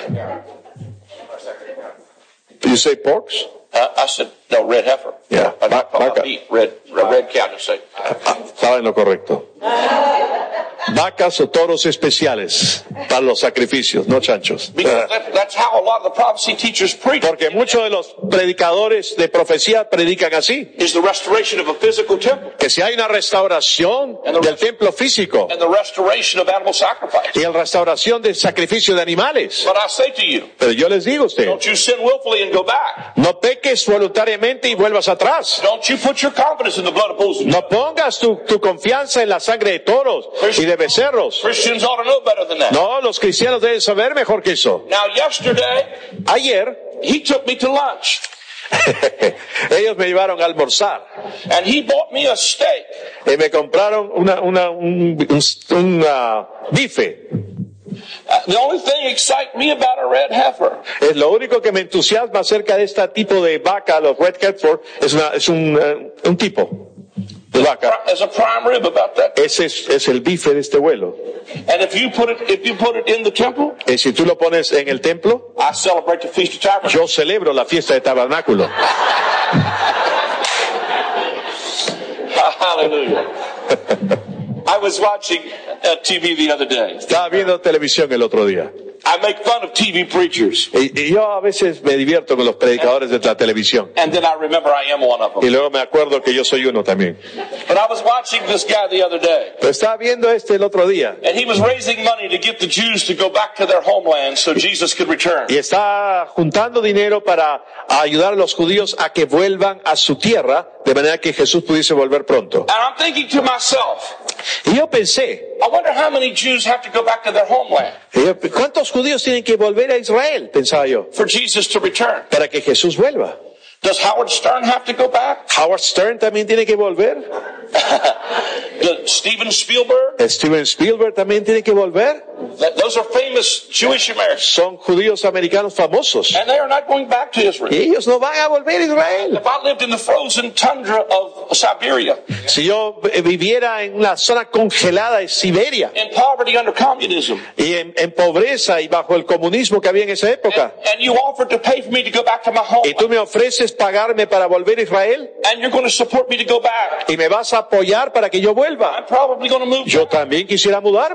You say porks? uh, I said, no, red heifer. Yeah, I not call vaca. my beef red, red, red cow, just say. Ah, estaba en lo correcto. Vacas o toros especiales para los sacrificios, no chanchos. Because that, that's how a lot of the prophecy teachers preach. Porque muchos de los predicadores de profecía predican así, Is the restoration of a physical temple que si hay una restauración del templo físico and the restoration of animal sacrifice. y la restauración del sacrificio de animales. But I say to you, Pero yo les digo a usted, don't you sin willfully and go back. no peques voluntariamente y vuelvas atrás. Don't you put your confidence in the blood of bulls and No pongas tu, tu confianza en la sangre de toros y de becerros. Christians ought to know better than that. No, los cristianos deben saber mejor que eso. Now, yesterday, Ayer, he took me to lunch ellos me llevaron a almorzar and he bought me a steak. y me compraron una, una, un, un, un, uh, bife. Uh, the only thing excites me about a red heifer Es lo único que me entusiasma acerca de este tipo de vaca, los Red Hereford, es, una, es un, uh, un tipo de vaca. is a prime rib about that. Ese es, es el bife de este vuelo. And if you put it, if you put it in the temple, Y si tú lo pones en el templo, I celebrate the Feast of Tabernacles. yo celebro la fiesta de tabernáculo. Hallelujah. I was watching uh, T V the other day. Estaba viendo televisión el otro día. I make fun of T V preachers, Y, y yo a veces me divierto con los predicadores de la televisión. and then I remember I am one of Y them. luego me acuerdo que yo soy uno también. But I was watching this guy the other day, Pero estaba viendo este el otro día. and he was raising money to get the Jews to go back to their homeland so Jesus could return. Y está juntando dinero para ayudar a los judíos a que vuelvan a su tierra, de manera que Jesús pudiese volver pronto. And I'm thinking to myself, Y yo pensé, I wonder how many Jews have to go back to their homeland y yo, ¿cuántos judíos tienen que volver a Israel? Pensaba yo, for Jesus to return. para que Jesús vuelva. Does Howard Stern have to go back? Howard Stern también tiene que volver. Does Steven Spielberg? Steven Spielberg también tiene que volver. Th- Those are famous Jewish Americans. Son judíos americanos famosos. And they are not going back to Israel. Y ellos no van a volver a Israel. If I lived in the frozen tundra of Siberia, Si yo viviera en una zona congelada de Siberia in poverty under communism, y en, en pobreza y bajo el comunismo que había en esa and, época, and you offered to pay for me to go back to my home, y tú me ofreces pagarme para volver a Israel and you're going to support me to go back, y me vas a apoyar para que yo vuelva, I'm probably going to move. yo también quisiera mudarme.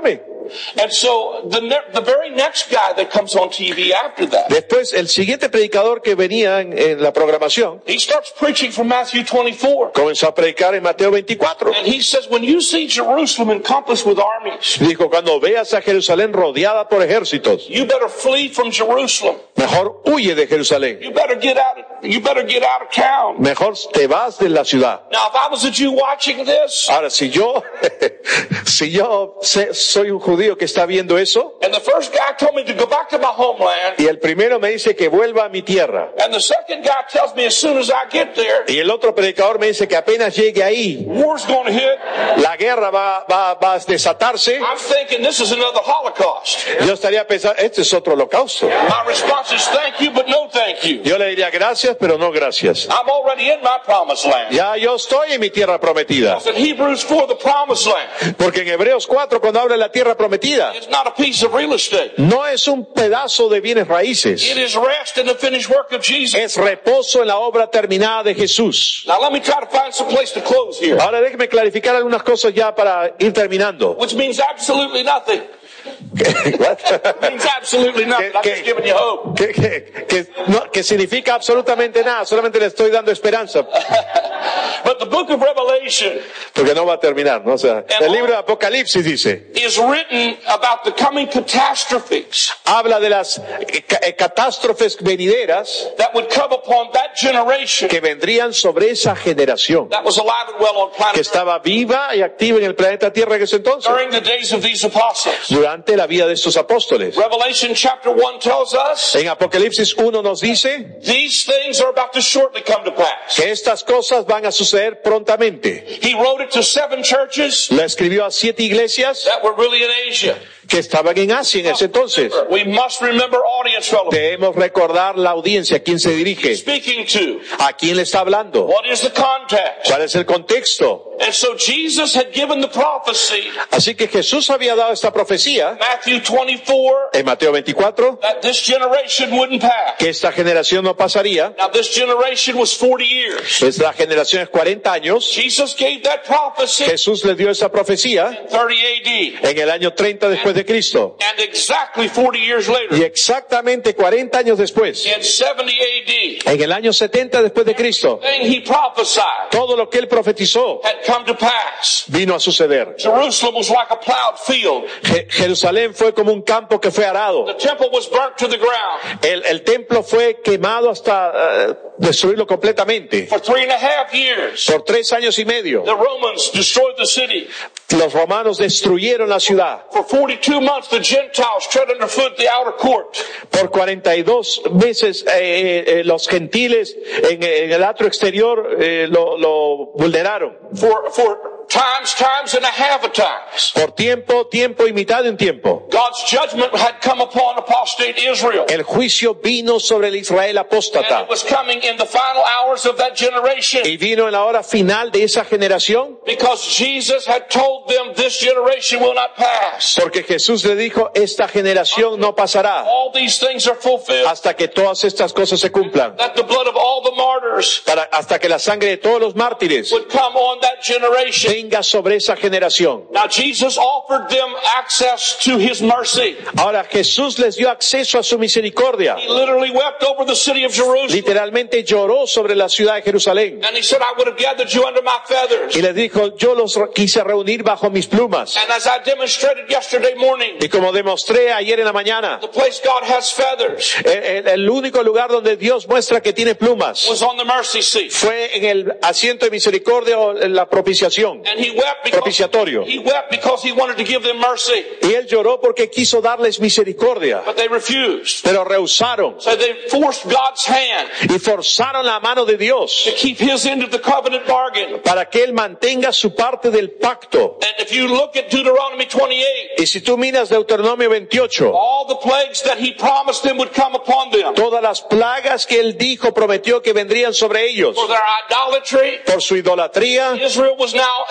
And so the, ne- the very next guy that comes on T V after that, Después, el siguiente predicador que venía en, en la programación he starts preaching from Matthew twenty-four. comenzó a predicar en Mateo veinticuatro. And he says, when you see Jerusalem encompassed with armies, Dijo, cuando veas a Jerusalén rodeada por ejércitos, you better flee from Jerusalem. mejor huye de Jerusalén. You better get out, you better get out of town. Mejor te vas de la ciudad. Now, if I was a Jew watching this, Ahora, si yo, si yo sé- soy un judío que está viendo eso, and the first guy told me to go back to my homeland, y el primero me dice que vuelva a mi tierra, and the second guy tells me as soon as I get there, y el otro predicador me dice que apenas llegue ahí, war's going to hit, la guerra va, va, va a desatarse, I'm thinking this is another Holocaust. yo estaría pensando, este es otro holocausto. My response is thank you, but no thank you. Yo le diría gracias, pero no gracias. I'm already in my promised land. Ya yo estoy en mi tierra prometida. Because in Hebrews four, the promised land, Porque en Hebreos cuatro, cuando habla de la tierra prometida, it's not a piece of real estate. no es un pedazo de bienes raíces. It is rest in the finished work of Jesus. Es reposo en la obra terminada de Jesús. Now let me try to find some place to close here, Ahora déjeme clarificar algunas cosas ya para ir terminando. which means absolutely nothing. It means absolutely nothing. I'm just giving you hope. que, que, que, no, que significa absolutamente nada, solamente le estoy dando esperanza, But the book of Revelation porque no va a terminar, ¿no? O sea, el libro de Apocalipsis dice, is written about the coming catastrophes habla de las eh, ca- eh, catástrofes venideras that would come upon that generation que vendrían sobre esa generación that was alive and well on que planet Earth estaba viva y activa en el planeta Tierra en ese entonces, during the days of these apostles. durante la vida de estos apóstoles. Revelation chapter one tells us En Apocalipsis uno nos dice these things are about to shortly come to pass. que estas cosas van a suceder prontamente. He wrote it to seven churches La escribió a siete iglesias that were really in Asia. que estaban en Asia en ese entonces. We must remember audience relevance. Debemos recordar la audiencia, a quién se dirige, Speaking to, a quién le está hablando, what is the context? cuál es el contexto. And so Jesus had given the prophecy, Así que Jesús había dado esta profecía Matthew twenty-four, en Mateo veinticuatro, that this generation wouldn't pass. que esta generación no pasaría. Now this generation was forty years. Esta generación es cuarenta años. Jesus gave that prophecy Jesús le dio esa profecía in thirty A D. en el año treinta después de Cristo. And exactly forty years Y later, exactamente cuarenta años después, in seventy A D, en el año setenta después de Cristo, thing he prophesied todo lo que él profetizó had come to pass. vino a suceder. Jerusalem was like a plowed field. Je- Jerusalén fue como un campo que fue arado. The temple was burnt to the ground. El, el templo fue quemado hasta eh, destruirlo completamente. For three and a half years, Por tres años y medio, the Romans destroyed the city. los romanos destruyeron la ciudad. For forty-two months, the Gentiles tread underfoot the outer court. Por cuarenta y dos meses eh, eh, los gentiles en, en el atrio exterior eh, lo, lo vulneraron. For, for times, times and a half of times. Por tiempo, tiempo y mitad de un tiempo. God's judgment had come upon apostate Israel. El juicio vino sobre el Israel And apóstata. it was coming in the final hours of that generation. Y vino en la hora final de esa generación, Because Jesus had told them this generation will not pass. porque Jesús le dijo, esta generación no pasará All these things are fulfilled. hasta que todas estas cosas se cumplan. That the blood of all the martyrs Para, hasta que la sangre de todos los mártires would come on that generation. venga sobre esa generación. Now Jesus offered them access to his mercy. Ahora Jesús les dio acceso a su misericordia. He literally wept over the city of Jerusalem. Literalmente lloró sobre la ciudad de Jerusalén. And he said, I would have gathered you under my feathers. Y les dijo, yo los quise reunir bajo mis plumas. And as I demonstrated yesterday morning, Y como demostré ayer en la mañana, the place God has feathers el, el único lugar donde Dios muestra que tiene plumas was on the mercy seat. fue en el asiento de misericordia o en la propiciación, And he wept because propiciatorio. he wept because he wanted to give them mercy. Y él lloró porque quiso darles misericordia, But they refused. pero rehusaron So they forced God's hand y forzaron la mano de Dios to keep his end of the covenant bargain. para que él mantenga su parte del pacto. And if you look at Deuteronomy twenty-eight, Y si tú miras Deuteronomio veintiocho, all the plagues that he promised them would come upon them todas las plagas que él dijo, prometió que vendrían sobre ellos for their idolatry. por su idolatría, Israel was now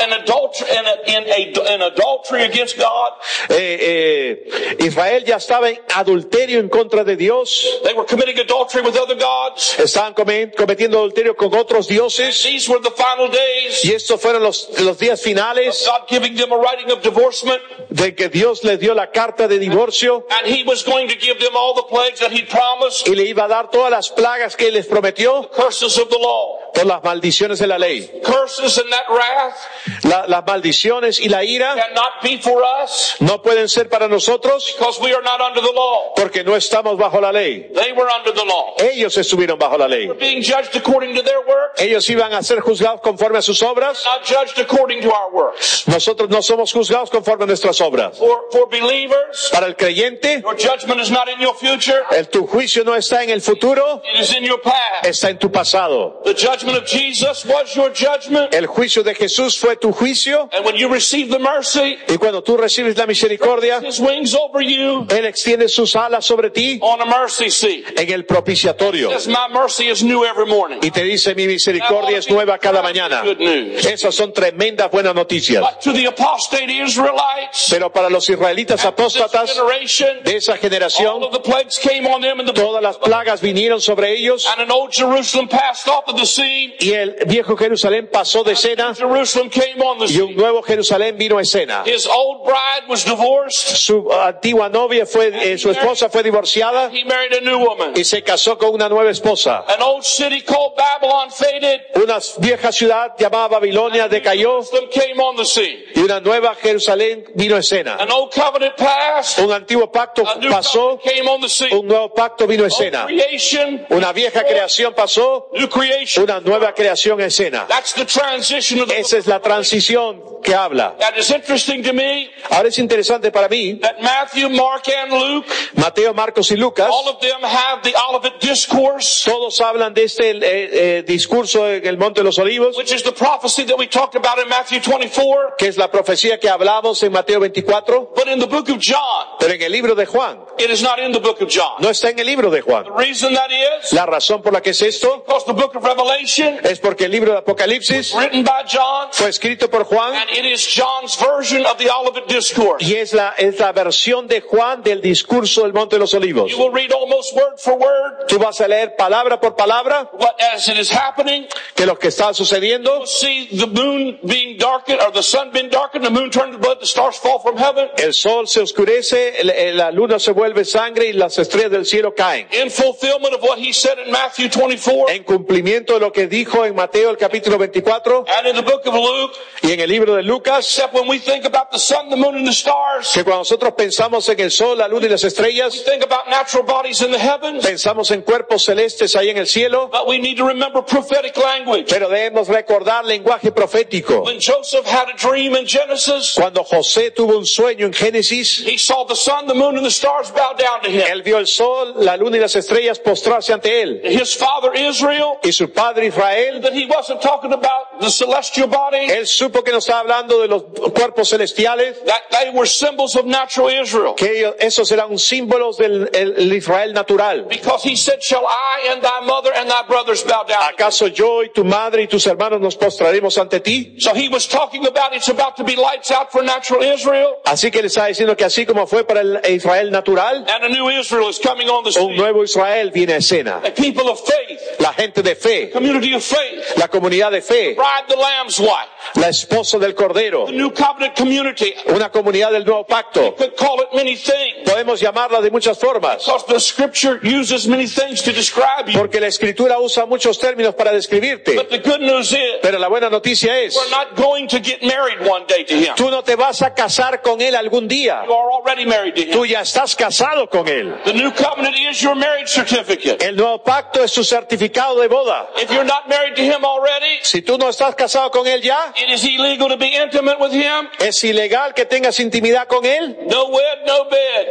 in adultery, in, a, in, a, in adultery against God. Eh, eh, Israel ya estaba en adulterio en contra de Dios. They were committing adultery with other gods. Estaban cometiendo adulterio con otros dioses. These were the final days. Y estos fueron los, los días finales God giving them a writing of divorcement. de que Dios les dio la carta de divorcio. And he was going to give them all the plagues that he promised. Y le iba a dar todas las plagas que él les prometió. Curses of the law. Por las maldiciones de la ley. Curses and that wrath. La, las maldiciones y la ira cannot be for us. No pueden ser para nosotros. Because we are not under the law. Porque no estamos bajo la ley. They were under the law. Ellos estuvieron bajo la ley. They were being judged according to their works. Ellos iban a ser juzgados conforme a sus obras. Not judged according to our works. Nosotros no somos juzgados conforme a nuestras obras. For, for believers, para el creyente, your judgment is not in your future. El, tu juicio no está en el futuro. It is in your past. Está en tu pasado. The judgment of Jesus was your judgment. El juicio de Jesús fue tu juicio. And when you receive the mercy, y cuando tú recibes la misericordia, his wings over you, Él extiende sus alas sobre ti on a mercy seat. En el propiciatorio. Says, my mercy is new every morning. Y te dice, mi misericordia es nueva cada mañana. Esas son tremendas buenas noticias. But to the apostate Israelites, pero para los israelitas apóstatas de esa generación, all of the plagues came on them in the todas las plagas vinieron sobre ellos. And an old Jerusalem passed off of the scene. Y el viejo Jerusalén pasó de escena. Jerusalem came on the y un nuevo Jerusalén vino a escena. His old bride was divorced. Su antigua novia fue, eh, su esposa fue divorciada. He married a new woman. Y se casó con una nueva esposa. An old city called Babylon faded. Una vieja ciudad llamada Babilonia decayó. Came on the scene. Y una nueva Jerusalén vino a escena. An old covenant passed. Un antiguo pacto pasó. Came on the scene. Un nuevo pacto vino a escena. Creation, una vieja creación pasó. New creation. Una nueva creación a escena. That's the transition of the Esa es la transición que habla. That is interesting to me. Ahora es interesante para mí. That Matthew, Mark, and Luke, Mateo, Marcos y Lucas, all of them have the Olivet Discourse. Todos hablan de este eh, eh, discurso en el Monte de los Olivos. Which is the prophecy that we talked about in Matthew twenty-four. Que es la profecía que hablamos en Mateo veinticuatro. But in the book of John, pero en el libro de Juan, it is not in the book of John. No está en el libro de Juan. The reason that is, la razón por la que es esto, because the book of Revelation, es porque el libro de Apocalipsis, written by John, fue escrito por Juan, and it is John's version of the Olivet Discourse. Y es la es la versión de Juan del discurso del Monte de los Olivos. You will read almost word for word. Tú vas a leer palabra por palabra. What as it is happening, que lo que está sucediendo. You see the moon being darkened, or the sun being darkened, the moon turned to blood, the stars fall from heaven. El sol se oscurece, la luna se vuelve sangre y las estrellas del cielo caen. In fulfillment of what he said in Matthew twenty-four. En cumplimiento de lo que dijo en Mateo el capítulo veinticuatro. And in the book of Luke. Y en el libro de Lucas. Except when we think about the sun, the moon, and the stars. Que cuando nosotros pensamos en el sol, la luna y las estrellas. We think about natural bodies in the heavens. Pensamos en cuerpos celestes ahí en el cielo. But we need to remember prophetic language. Pero debemos recordar lenguaje profético. When Joseph had a dream in Genesis. Cuando José tuvo un sueño en Génesis. He saw the sun, the moon, and the stars bow down to him. Él vio el sol, la luna y las estrellas postrarse ante él. His father Israel. Y su padre Israel. That he wasn't talking about the celestial body. Él supo que no estaba hablando de los cuerpos celestiales. That they were symbols of natural Israel. Que ellos, esos eran símbolos del el, el Israel natural. Because he said, "Shall I and thy mother and thy brothers bow down?" ¿Acaso yo y tu madre y tus hermanos nos postraremos ante ti? So he was talking about it's about to be lights out for natural Israel. Así que él está diciendo que así como fue para el Israel natural, and a new Israel is coming on the scene. Un nuevo Israel viene a escena. A people of faith. La gente de fe. Community of faith. La comunidad de fe. Bride the Lamb's wife. La esposa del Cordero. The new covenant community. Una comunidad del nuevo pacto. We could call it many things. Podemos llamarla de muchas formas. Because the scripture uses many things to describe you. Porque la escritura usa muchos términos para describirte. But the good news is, pero la buena noticia es, we're not going to get married one day to him. Tú no te vas a casar con él algún día. You are already married to him. Tú ya estás casado con él. The new covenant is your marriage certificate. El nuevo pacto es su certificado de boda. If you're not married to him already, si tú no estás casado con él ya, it is illegal to be intimate with him. Es ilegal que tengas intimidad con él. No wed, no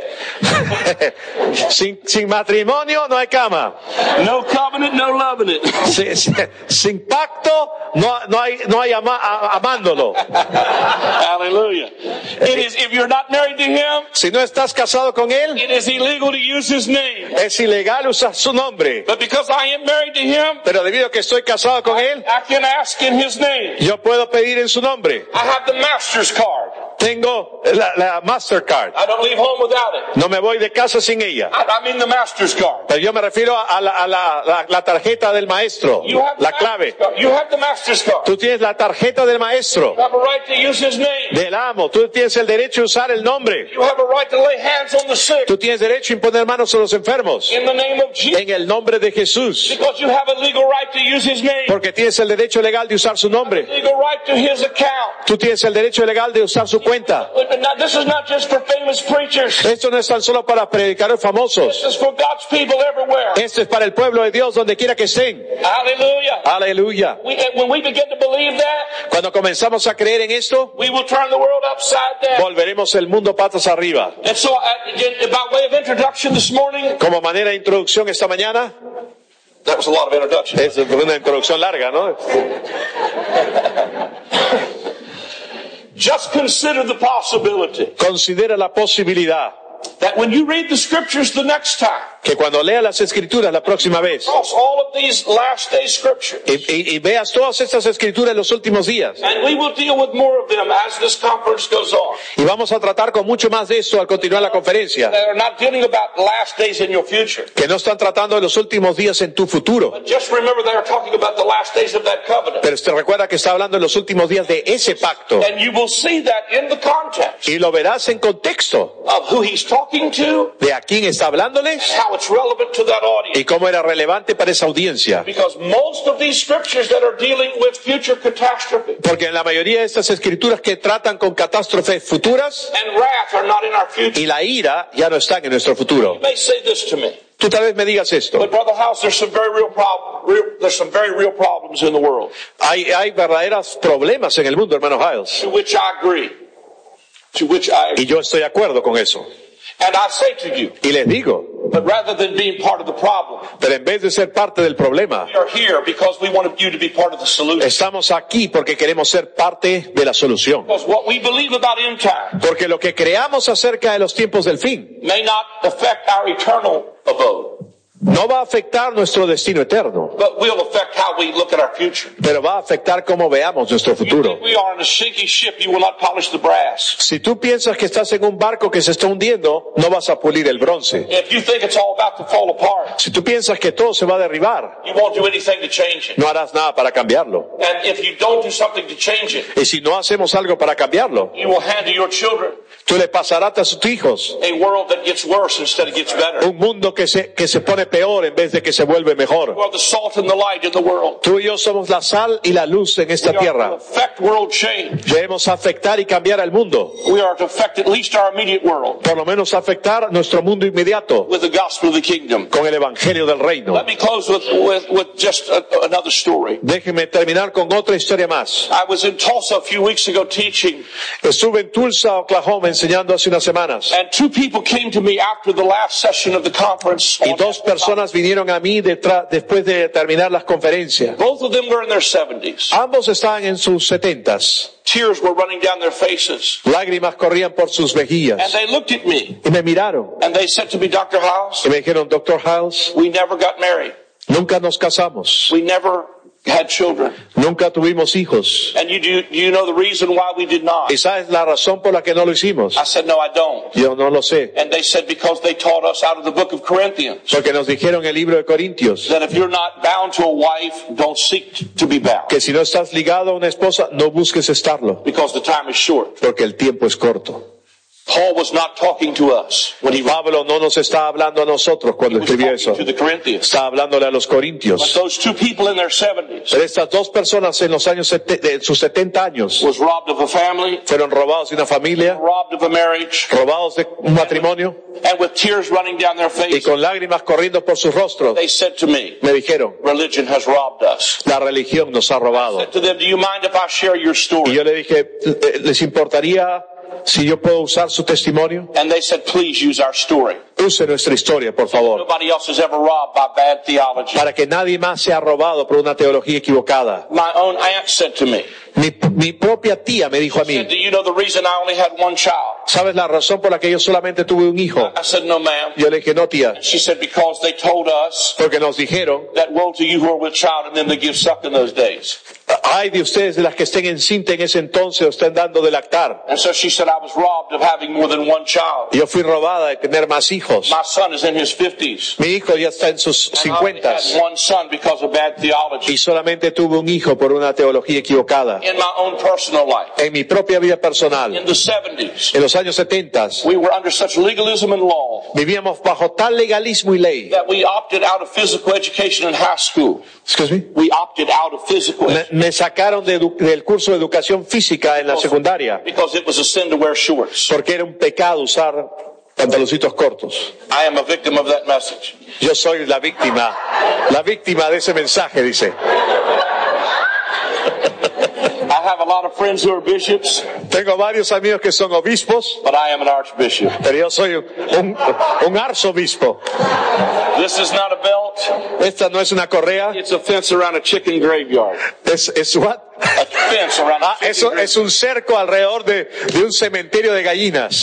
bed. sin, sin matrimonio no hay cama. No covenant, no loving it. sin, sin, sin pacto no, no hay, no hay ama, amándolo. Hallelujah. It is, if you're not married to him, si no estás casado con él, él, it is illegal to use his name. es ilegal usar su nombre. But because I am married to him, Pero debido a que estoy casado con él, I can ask in his name. yo puedo pedir en su nombre. I have the master's card. Tengo la, la Mastercard. I don't leave home without it. No me voy de casa sin ella. I, I mean the master's card. Pero yo me refiero a la, a la, la, la tarjeta del maestro, You have the la clave. master's card. You have the master's card. Tú tienes la tarjeta del maestro, You have a right to use his name. del amo. Tú tienes el derecho a usar el nombre. You have a right to lay hands on the sick. Tú tienes derecho a imponer manos a los enfermos. In the name of Jesus. En el nombre de Jesús. Because you have a legal right to use his name. Porque tienes el derecho legal de usar su nombre. Legal right to his account. Tú tienes el derecho legal de usar su cuenta. Now, this is not just for famous preachers. Esto no es tan solo para predicadores famosos. This is for God's people everywhere. Esto es para el pueblo de Dios donde quiera que estén. Hallelujah. Aleluya. We, when we begin to believe that, Cuando comenzamos a creer en esto, we will turn the world upside down. volveremos el mundo patas arriba. And so, uh, again, by way of introduction this morning, Como manera de introducción esta mañana, that was a lot of introduction. es una introducción larga, ¿no? Just consider the possibility Considera la posibilidad that when you read the scriptures the next time, que cuando leas las escrituras la próxima vez across all of these last day scriptures, y, y, y veas todas estas escrituras en los últimos días, and we will deal with more of them as this conference goes on, y vamos a tratar con mucho más de esto al continuar la conferencia, that are not dealing about last days in your future. que no están tratando de los últimos días en tu futuro, But just remember they are talking about the last days of that covenant. pero te recuerda que está hablando de los últimos días de ese pacto, And you will see that in the context y lo verás en contexto of who he's talking to, de a quién está hablándoles how it's relevant to that audience. y cómo era relevante para esa audiencia. Because most of these scriptures that are dealing with future catastrophe Porque en la mayoría de estas escrituras que tratan con catástrofes futuras and wrath are not in our future. y la ira ya no están en nuestro futuro. You may say this to me, Tú tal vez me digas esto. but Brother House, there's some very real problem. Real, there's some very real problems in the world. Hay, hay verdaderos problemas en el mundo, hermano Hiles. To which I agree. To which I agree. Y yo estoy de acuerdo con eso. And I say to you, Y les digo, but rather than being part of the problem, pero en vez de ser parte del problema, we are here because we want you to be part of the solution. estamos aquí porque queremos ser parte de la solución. Because what we believe about end time Porque lo que creamos acerca de los tiempos del fin may not affect our eternal abode, no va a afectar nuestro destino eterno, but will affect how we look at our future. pero va a afectar cómo veamos nuestro You futuro. think we are in a sinking ship, you will not polish the brass. Si tú piensas que estás en un barco que se está hundiendo, no vas a pulir el bronce. If you think it's all about to fall apart, Si tú piensas que todo se va a derribar, you won't do anything to change it. no harás nada para cambiarlo. And if you don't do something to change it, Y si no hacemos algo para cambiarlo, you will hand to your children tú le pasarás a tus hijos a world that gets worse instead of gets better. un mundo que se, que se pone peor en vez de que se vuelve You mejor. are the salt and the light in the world. Tú y yo somos la sal y la luz en esta We are to tierra. affect world change. Debemos afectar y cambiar al mundo. We are to affect at least our immediate world Por lo menos afectar nuestro mundo inmediato with the gospel of the kingdom. con el evangelio del reino. Let me close with, with, with just a, another story. Déjeme terminar con otra historia más. I was in Tulsa a few weeks ago teaching, Estuve en Tulsa, Oklahoma, enseñando hace unas semanas. and two people came to me after the last session of the conference. Y dos personas vinieron a mí detrás, después de terminar las conferencias. Both of them were in their seventies. Ambos estaban en sus setentas. Tears were running down their faces. Lágrimas corrían por sus And mejillas. they looked at me, Y me miraron. and they said to me, Doctor House, Y me dijeron, doctor Hiles, we never got married. nunca nos casamos. We never had children. Nunca tuvimos hijos. And you do, do you know the reason why we did not? ¿Y sabes la razón por la que no lo hicimos? I said, no, I don't. Yo no lo sé. And they said, because they taught us out of the book of Corinthians Porque nos dijeron en el libro de Corintios that if you're not bound to a wife, don't seek to be bound, que si no estás ligado a una esposa, no busques estarlo. because the time is short. Porque el tiempo es corto. Paul was not talking to us when he wrote. Pablo no nos está hablando a nosotros He cuando was escribió talking eso. to the Corinthians. Está hablándole a los But corintios. those two people in their seventies Pero estas dos personas en los años sete- de sus setenta años was robbed of a family, fueron robados de una familia, robbed of a marriage, robados de un matrimonio and with tears running down their y face, con lágrimas corriendo por sus rostros. they said to me, Me dijeron, religion has robbed us. la religión nos ha I robado. said to them, do you mind if I share your Y story? yo le dije, "Eh, ¿les importaría si yo puedo usar su testimonio. And they said, please use our story. Use nuestra historia, por favor, Nobody else has ever robbed by bad theology. para que nadie más sea robado por una teología equivocada. My own aunt said to me, Mi, mi propia tía me dijo a she said, do mí, you know the reason I only had one child? ¿sabes la razón por la que yo solamente tuve un hijo? I said, no, ma'am. Yo le dije, no, tía, She said, because they told us porque nos dijeron, that woe to you who are with child and them that give suck in those days. ay de ustedes de las que estén encinta en ese entonces o estén dando de lactar. And so she said, I was robbed of having more than one child. Yo fui robada de tener más hijos. My son is in his fifties. Mi hijo ya está en sus And I only cincuentas had one son because of bad theology. y solamente tuve un hijo por una teología equivocada. In my own personal life, En mi propia vida personal, in the seventies, en los años setenta, we were under such legalism and law vivíamos bajo tal legalismo y ley. that we opted out of physical education in high school. Excuse me. We opted out of physical Me, education me sacaron de edu- del curso de educación física en la secundaria because it was a sin to wear shorts. porque era un pecado usar pantaloncitos cortos. I am a victim of that message. Yo soy la víctima, la víctima de ese mensaje, dice. I have a lot of friends who are bishops, Tengo varios amigos que son obispos, but I am an archbishop. pero yo soy un, un arzobispo. This is not a belt. Esta no es una correa, It's a fence around a chicken graveyard. es, es what? A fence around a Ah, chicken eso graveyard. es un cerco alrededor de, de un cementerio de gallinas.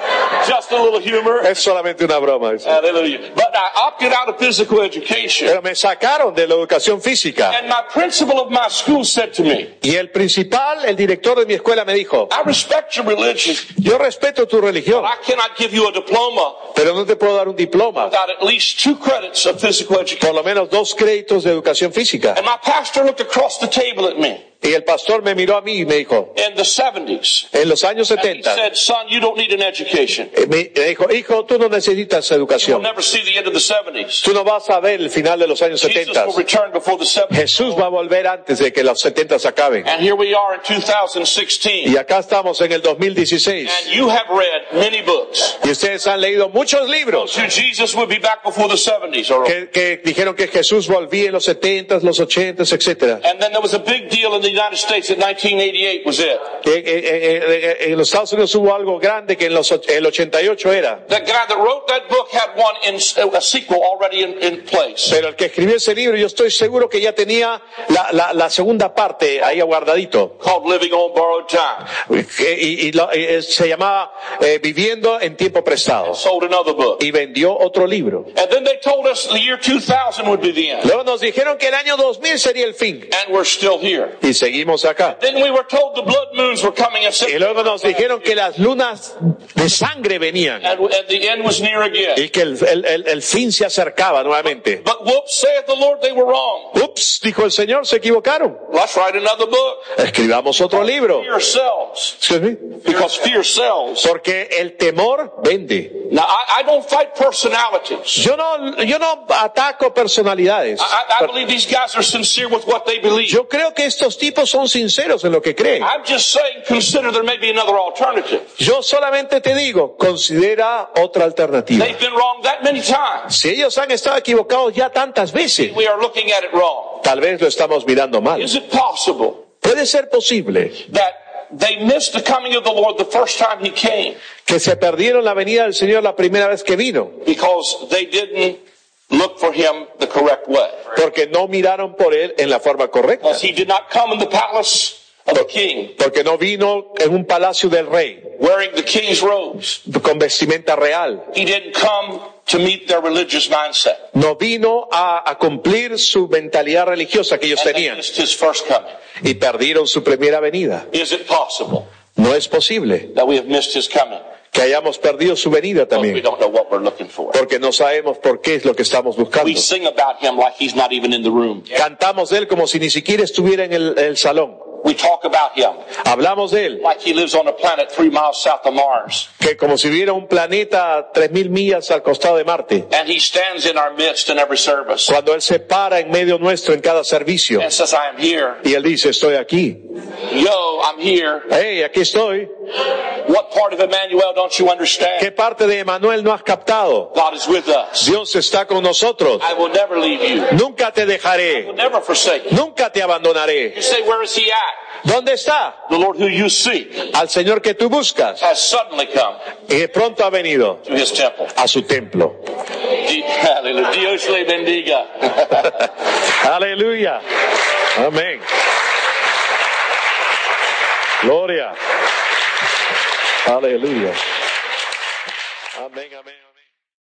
Just a little humor. Es solamente una broma. dice. Hallelujah. But I opted out of physical education. Pero me sacaron de la educación física. And my principal of my school said to me, Y el principal, el director de mi escuela me dijo, I respect your religion, yo respeto tu religión, but I cannot give you a diploma pero no te puedo dar un diploma. without at least two credits of physical education. Por lo menos dos créditos de educación física. And my pastor looked across the table at me Y el pastor me miró a mí y me dijo, in the seventies. en los años And he setenta, said, son, you don't need an education. eh, me me dijo, hijo, tú no necesitas You'll educación. never see the end of the seventies. Tú no vas a ver el final de los años Jesus setenta. will return before the seventies. Jesús va a volver antes de que los setenta se acaben. And here we are in two thousand sixteen. Y acá estamos en el dos mil dieciséis. And you have read many books. Y ustedes han leído muchos libros So Jesus would be back before the seventies. Or, que, que dijeron que Jesús volvía en los setenta, los ochenta, etcétera. and then there was a big deal in the United States in nineteen eighty-eight was it. En, en- en- en los Estados Unidos hubo algo grande que en los, och- el ochenta y ocho era. The guy that wrote that book had one in a sequel already in, in place. Pero el que escribió ese libro, yo estoy seguro que ya tenía la, la, la segunda parte ahí aguardadito. Called Living on Borrowed Time. Que- Y, y lo- y se llamaba eh, Viviendo en tiempo prestado. Sold another book. Y vendió otro libro. And then they told us the year two thousand would be the end. Luego nos dijeron que el año dos mil sería el fin. And we're still here. Y seguimos acá. Then we were told the blood moons were coming in Y September. luego nos dijeron que las lunas de sangre venían. And, and the end was near again. Y que el, el, el, el fin se acercaba nuevamente. But whoops, saith the Lord, they were wrong. Ups, dijo el Señor, se equivocaron. Let's write another book. Escribamos otro libro. Fear sells. Excuse me. Because fear sells. Porque el temor vende. Now, I, I don't fight personalities. Yo no, yo no ataco personalidades. I, I believe these guys are sincere with what they believe. Yo creo que estos tipos son sinceros en lo que creen. I'm just saying, consider there may be another alternative. Yo solamente te digo, considera otra alternativa. They've been wrong that many times. Si ellos han estado equivocados ya tantas veces, We are looking at it wrong. tal vez lo estamos mirando mal. Is it possible Puede ser posible that they missed the coming of the Lord the first time He came que se perdieron la venida del Señor la primera vez que vino, because they didn't look for Him the correct way? porque no miraron por Él en la forma correcta, Because He did not come in the palace of the king porque no vino en un palacio del rey wearing the king's robes. con vestimenta real, He didn't come to meet their religious mindset. no vino a, a cumplir su mentalidad religiosa que ellos And they tenían missed His first coming. y perdieron su primera venida. Is it possible No es posible that we have missed His coming? que hayamos perdido su venida Because we también, don't know what we're looking for. porque no sabemos por qué es lo que estamos buscando. We sing about Him like He's not even in the room. Cantamos de Él como si ni siquiera estuviera en el, el salón. We talk about Him Hablamos de Él like He lives on a planet three miles south of Mars. que como si hubiera un planeta a tres mil millas al costado de Marte, And He stands in our midst in every service cuando Él se para en medio nuestro en cada servicio and says, I am here. y Él dice, estoy aquí. Yo, I'm here. Hey, aquí estoy. What part of Emmanuel don't you understand? ¿Qué parte de Emanuel no has captado? God is with us. Dios está con nosotros. I will never leave you. Nunca te I will dejaré. never forsake you. Nunca te abandonaré. You say, where is He at? ¿Dónde está? The Lord who you seek Al Señor que tú buscas. has suddenly come Y de pronto ha venido to his temple. a su templo. Di- Hallelujah. Dios le bendiga. Aleluya. Amén. Gloria. Aleluya. Amén, amén.